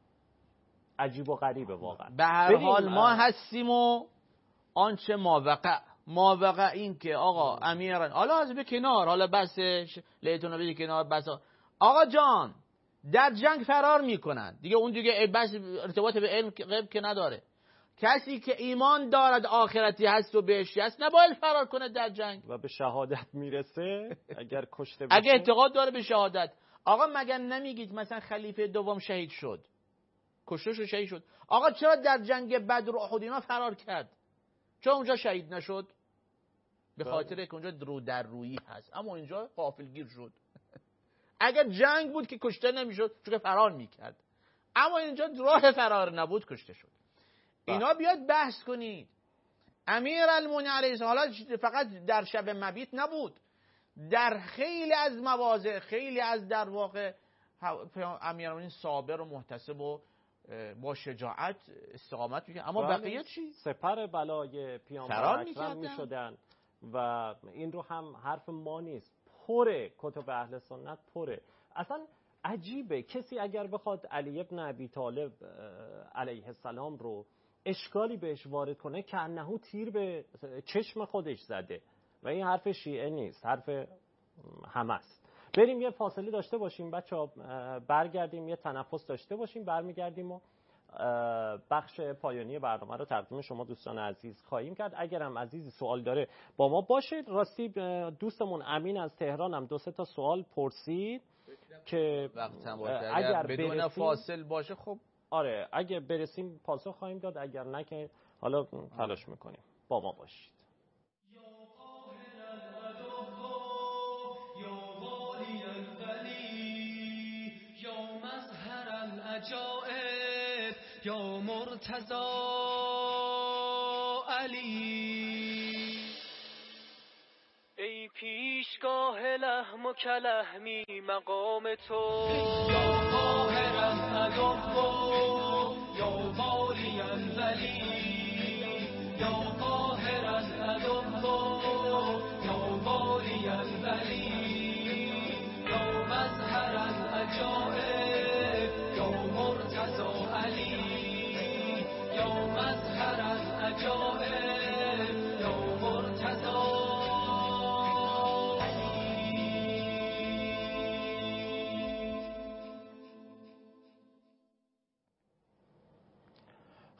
عجیب و غریبه واقعا. به هر حال ما هستیم و آنچه ما وقع این که آقا امیران حالا از به کنار، حالا بس لیتون به کنار، بس آقا جان در جنگ فرار میکنن دیگه، اون دیگه بس ارتباط به علم غیب که نداره. کسی که ایمان دارد آخرتی هست و بهشتی هست نباید فرار کنه در جنگ و به شهادت میرسه اگر کشته بشه. اگه اعتقاد داره به شهادت. آقا مگر نمیگید مثلا خلیفه دوم شهید شد، کشته شد، شهید شد، آقا چرا در جنگ بدر و احد اینا فرار کرد؟ چرا اونجا شهید نشد؟ به خاطر که اونجا رو در رویی هست، اما اینجا غافلگیر شد. اگر جنگ بود که کشته نمیشد چون که فرار میکرد، اما اینجا راه فرار نبود، کشته شد. اینا بیاد بحث کنید. امیرالمؤمنین علیه السلام حالا فقط در شب مبیت نبود، در خیلی از مواضع، خیلی از در واقع امیرالمؤمنین صابر و محتسب و با شجاعت استقامت میکنن. اما بقیه چی؟ سپر بلای پیامبر اکرم میشدن و این رو هم حرف ما نیست، پره کتب اهل سنت پره. اصلا عجیبه کسی اگر بخواد علی ابن ابی طالب علیه السلام رو اشکالی بهش وارد کنه که انه تیر به چشم خودش زده و این حرف شیعه نیست، حرف همه است. بریم یه فاصله داشته باشیم بچه‌ها، برگردیم یه تنفس داشته باشیم، برمیگردیم و بخش پایانی برنامه رو تقدیم شما دوستان عزیز خواهیم کرد. اگر هم عزیزی سوال داره با ما باشید. راستی دوستمون امین از تهران هم 2-3 تا سوال پرسید که اگر بدون فاصل باشه خب آره اگه برسیم پاسخ خواهیم داد، اگر نه که حالا تلاش میکنیم. با ما باشید. یا مرتضی علی، ای پیشگاه لحم و کلحمی مقام تو، یا قاهرا عدو یا والیاً ولی، یا قاهرا عدو یا والیاً ولی، یا مظهرا عجائب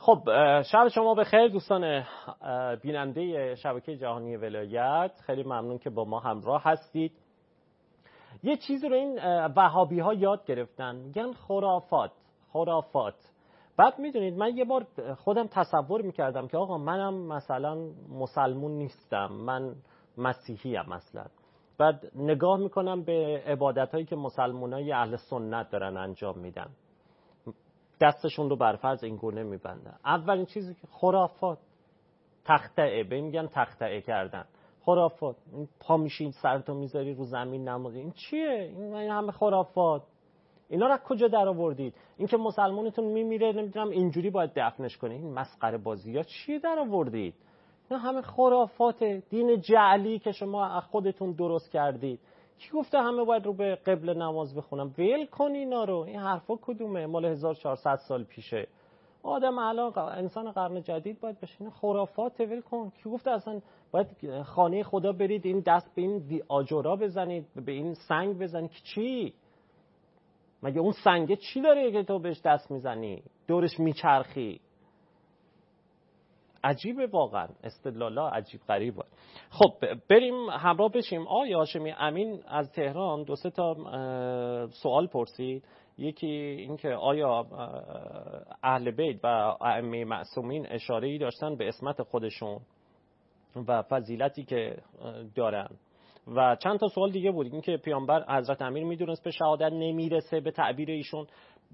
خب شب شما بخیر دوستان بیننده شبکه جهانی ولایت، خیلی ممنون که با ما همراه هستید. یه چیزی رو این وهابی ها یاد گرفتن، میگن خرافات. بعد میدونید من یه بار خودم تصور میکردم که آقا منم مثلا مسلمون نیستم، من مسیحی ام مثلا. بعد نگاه میکنم به عبادت هایی که مسلمانای اهل سنت دارن انجام میدن، دستشون رو بر فرض این گونه میبندن. اولین چیزی که خرافات، تختعه، به میگن تختعه کردن، خرافات. پا میشین سرتو میذاری رو زمین نمازی، این چیه؟ این همه خرافات. اینا رو کجا در آوردید؟ این که مسلمانتون میمیره نمیدونم اینجوری باید دفنش کنید، این مسخره بازی ها چیه در آوردید؟ اینا همه خرافات، دین جعلی که شما خودتون درست کردید. کی گفته همه باید رو به قبله نماز بخونم؟ ول کن اینا رو. این حرفا کدومه؟ مال 1400 سال پیشه. آدم الان انسان قرن جدید باید بشه. این خرافات، ول کن. کی گفته اصلا باید خانه خدا برید این دست به این آجرا بزنید، به این سنگ بزنید؟ چی؟ مگه اون سنگه چی داره که تو بهش دست میزنی؟ دورش میچرخی؟ عجیبه واقعا، استدلالا عجیب غریبه. خب بریم همراه بشیم. آقای هاشمی امین از تهران 2-3 تا سوال پرسید. یکی این که آیا اهل بیت و ائمه معصومین اشاره‌ای داشتن به عصمت خودشون و فضیلتی که دارن، و چند تا سوال دیگه بود. این که پیامبر حضرت امیر میدونست به شهادت نمیرسه به تعبیر ایشون،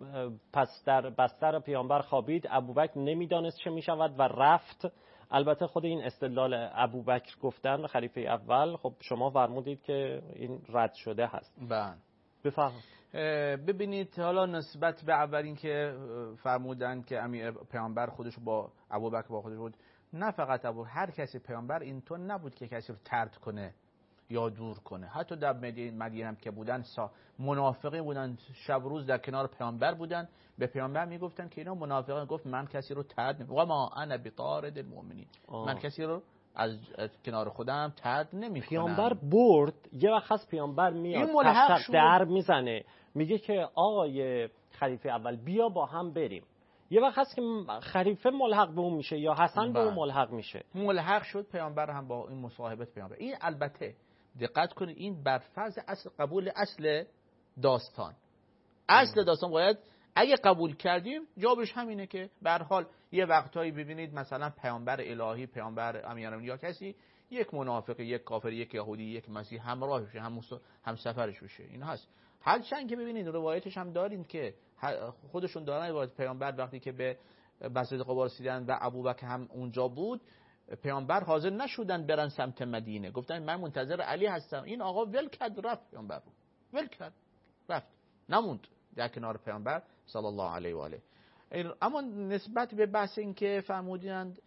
پس در بستر پیامبر خوابید، ابوبکر نمیدانست چه میشود و رفت. البته خود این استدلال ابوبکر گفتن خلیفه اول، خب شما فرمودید که این رد شده هست. بله بفرمایید. ببینید حالا نسبت به اولین که فرمودن که امیر پیامبر خودش با ابوبکر با خودش بود، نه فقط هر کسی پیامبر اینطور نبود که کسی رو طرد کنه یا دور کنه. حتی در مدینه هم که بودن منافقی بودن، شب روز در کنار پیامبر بودن، به پیامبر میگفتن که اینا منافقان. گفت من کسی رو طرد و ما انا بطارد المؤمنین، من کسی رو از کنار خودم طرد نمیکنم. پیامبر برد، یه وقت هست پیامبر میاد تق در میزنه میگه که آقای خلیفه اول بیا با هم بریم. یه وقت هست که خلیفه ملحق به اون میشه یا حسن به اون ملحق میشه. ملحق شد پیامبر هم با این مصاحبت پیامبر. این البته دقت کنید این بر فرض اصل قبول اصل داستان. اصل داستان باید اگه قبول کردیم جوابش همینه که به هر حال یه وقتایی ببینید مثلا پیامبر الهی، پیامبر امیرالمومنین یا کسی، یک منافق، یک کافر، یک یهودی، یک مسیح همراهش بشه، هم سفرش بشه. این هست. هرچند که ببینید روایتش هم داریم که خودشون دارن روایت پیامبر وقتی که به مسجد قبا رسیدن و ابوبکر هم اونجا بود، پیامبر حاضر نشدن برن سمت مدینه، گفتن من منتظر علی هستم. این آقا ول کرد رفت، پیامبر رو ول کرد رفت، نموند در کنار پیامبر صلی الله علیه و آله. اما نسبت به بحث این که فرمودند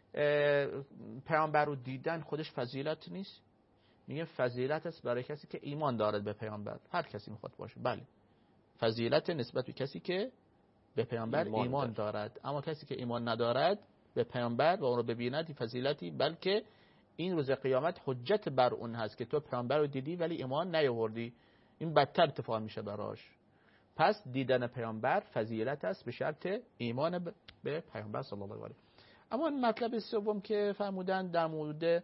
پیامبر رو دیدن خودش فضیلت نیست، میگه فضیلت است برای کسی که ایمان دارد به پیامبر. هر کسی میخواد باشه، بله فضیلت نسبت به کسی که به پیامبر ایمان دارد. اما کسی که ایمان ندارد به پیامبر و اون رو ببیند فضیلتی، بلکه این روز قیامت حجت بر اون هست که تو پیامبر رو دیدی ولی ایمان نیاوردی، این بدتر اتفاق میشه براش. پس دیدن پیامبر فضیلت است به شرط ایمان به پیامبر صلی الله علیه و آله. اما مطلب سوم که فرمودن در مورد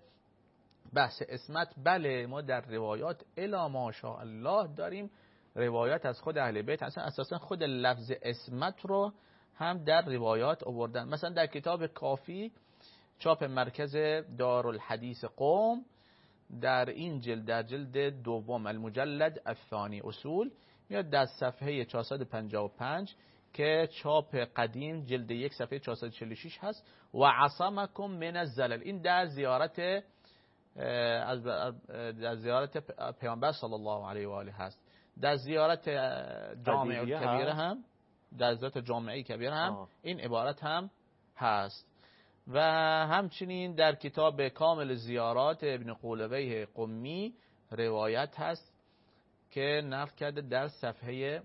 بحث اسمت، بله ما در روایات الا ماشاء الله داریم روایات از خود اهل بیت، اساسا خود لفظ اسمت رو هم در روایات آوردن. مثلا در کتاب کافی چاپ مرکز دارالحدیث قم در این جلد، در جلد دوم المجلد الثانی اصول، میاد در صفحه 455 که چاپ قدیم جلد 1 صفحه 446 هست، و عصمکم من الزلل. این در زیارت پیامبر صلی الله علیه و آله هست. در زیارت جامعه کبیره هم، در زیارت جامعه کبیره هم این عبارت هم هست. و همچنین در کتاب کامل زیارات ابن قولویه قمی روایت هست که نقل کرده در صفحه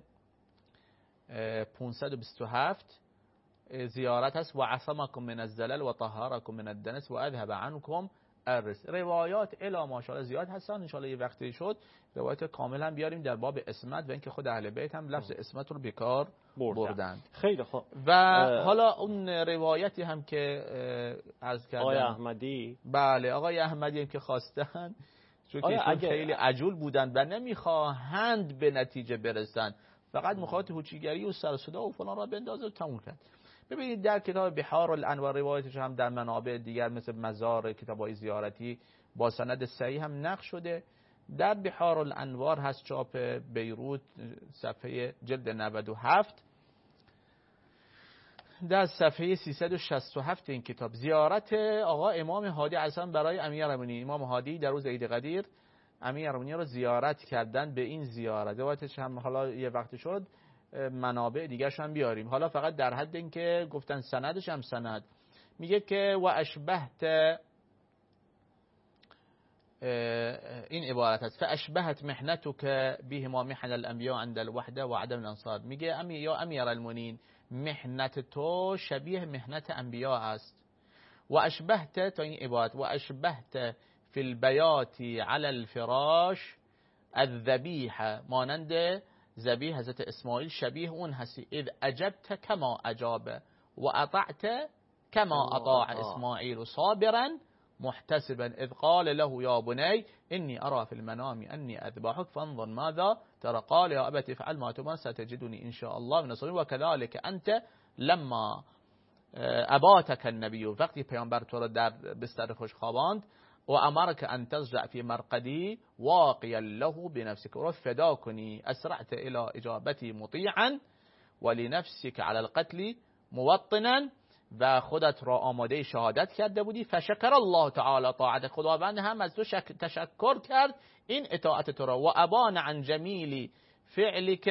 527 زیارت هست و عصمکم من الزلل و طهارکم من الدنس و اذهب عنکم روایات الی ماشاءالله زیاد هستن، ان شاء الله یه وقتی شد روایات کامل هم بیاریم در باب اسمت و اینکه خود اهل بیت هم لفظ اسمت رو بکار بردند. خیلی خوب. و حالا اون روایتی هم که عرض کردم آقای احمدی، بله آقای احمدی هم که خواستن، چون که خیلی عجول بودند و نمیخواهند به نتیجه برسند، فقط مخاطب هوچیگری و سر صدا و فلان را بندازه و تموم کرد. ببینید در کتاب بحار الانوار روایتش هم در منابع دیگر مثل مزار کتاب‌های زیارتی با سند صحیح هم نقل شده. در بحار الانوار هست، چاپ بیروت، صفحه جلد 97 در صفحه 367 این کتاب، زیارت آقا امام هادی علیه برای امیرالمومنین. امام هادی در روز عید قدیر امیرالمومنین رو زیارت کردن. به این زیارت روایتش هم حالا یه وقتی شد منابع دیگرش هم بیاریم، حالا فقط در حد این که گفتن سندش هم سند میگه که و اشبهت، این عبارت است، فاشبهت محنتک بهما محن الانبیاء عند الوحده و عدم الانصار. میگه یا امیرالمومنین محنت تو شبیه محنت انبیاء است. و اشبهت، تا این عبارت، و اشبهت فی البیات علی الفراش الذبیح، مانند ذبیح حضرت اسماعیل شبیه اون هستی. اذ اجبت کما اجاب و اطعت کما اطاع اسماعیل صابرا محتسبا اذ قال له یا بنی انی ارى فی المنام انی اذبحک فانظر ماذا ترى قال یا ابت افعل ما تؤمر ستجدنی ان شاء الله من الصابرین و كذلك انت لما اباتک النبی، وقتی پیامبر تو را در بستر خوش خواباند، و امرک ان تضجع فی مرقدی واقیا له بنفسک، و فدا کنی اسرعت الى اجابتی مطیعا ولنفسک علی القتل موطنا، و خودت را آماده شهادت کرده بودی. فشکر الله تعالی طاعت، خداوند هم از تو تشکر کرد این اطاعت تو را. و ابان عن جمیل فعلک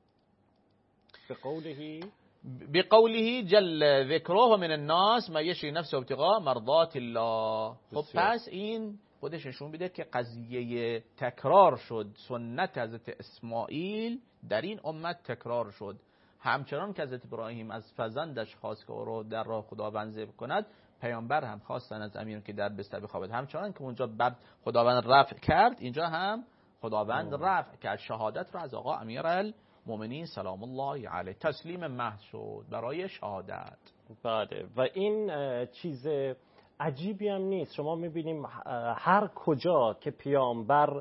بقوله جل ذکره من الناس ما یشری نفسه ابتغاء مرضات الله. خب پس این خودش نشون میده که قضیه تکرار شد، سنت حضرت اسماعیل در این امت تکرار شد. همچنان که حضرت ابراهیم از فرزندش خواست که او رو در راه خداوند ذبح کند، پیامبر هم خواستن از امیر که در بستر بخوابد. همچنان که اونجا بعد خداوند رفع کرد، اینجا هم خداوند رفع کرد شهادت رو از آقا امیرالمومنین سلام الله علیه. تسلیم محض شد برای شهادت. بله، و این چیز عجیبی هم نیست. شما میبینیم هر کجا که پیامبر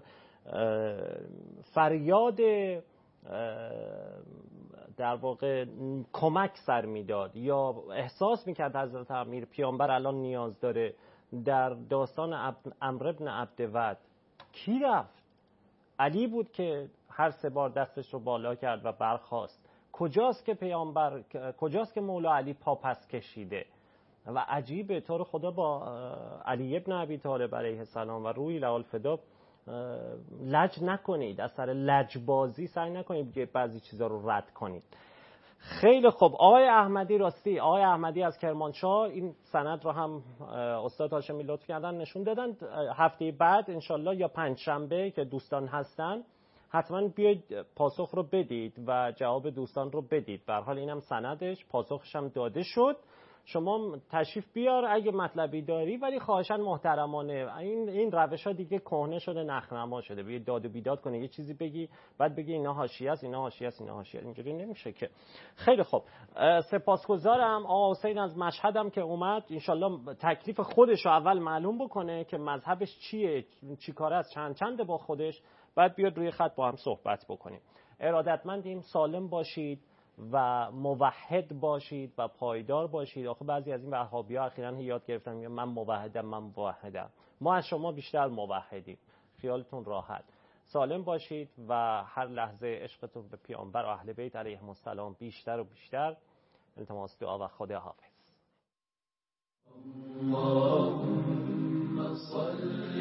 فریاد در واقع کمک سر میداد یا احساس میکرد حضرت امیر پیامبر الان نیاز داره، در داستان عمرو بن عبدود کی رفت؟ علی بود که هر سه بار دستش رو بالا کرد و برخاست. کجاست که پیامبر، کجاست که مولا علی پا پس کشیده؟ و عجیبه، تو رو خدا با علی ابن ابی طالب علیه السلام و روی لعال فدا لج نکنید، از سر لجبازی سعی نکنید که بعضی چیزا رو رد کنید. خیلی خوب، آقای احمدی، راستی آقای احمدی از کرمانشاه این سند رو هم استاد هاشمی لطف کردن نشون دادن. هفته بعد انشالله یا پنجشنبه که دوستان هستن حتما بیاید پاسخ رو بدید و جواب دوستان رو بدید. به هر حال اینم سندش، پاسخش هم داده شد. شما تشریف بیار اگه مطلبی داری، ولی خواهشاً محترمانه. این روش ها دیگه کهنه شده، نخنما شده. بگی داد و بیداد کنه، یه چیزی بگی بعد بگی اینا حاشیه است، اینا حاشیه است، اینا حاشیه. اینجوری نمیشه که. خیلی خوب، سپاسگزارم. آقا حسین از مشهدم که اومد، انشالله تکلیف خودش رو اول معلوم بکنه که مذهبش چیه، چی کاره است، چنده با خودش، بعد بیاد روی خط با هم صحبت بکنیم. ارادتمندیم، سالم باشید و موحد باشید و پایدار باشید. آخه بعضی از این وهابی‌ها اخیراً یاد گرفتن میگن من موحدم. ما از شما بیشتر موحدیم. خیالتون راحت. سالم باشید و هر لحظه عشقتون به پیامبر و اهل بیت علیهم السلام بیشتر و بیشتر. التماس دعا و خدا حافظ. اللهم صل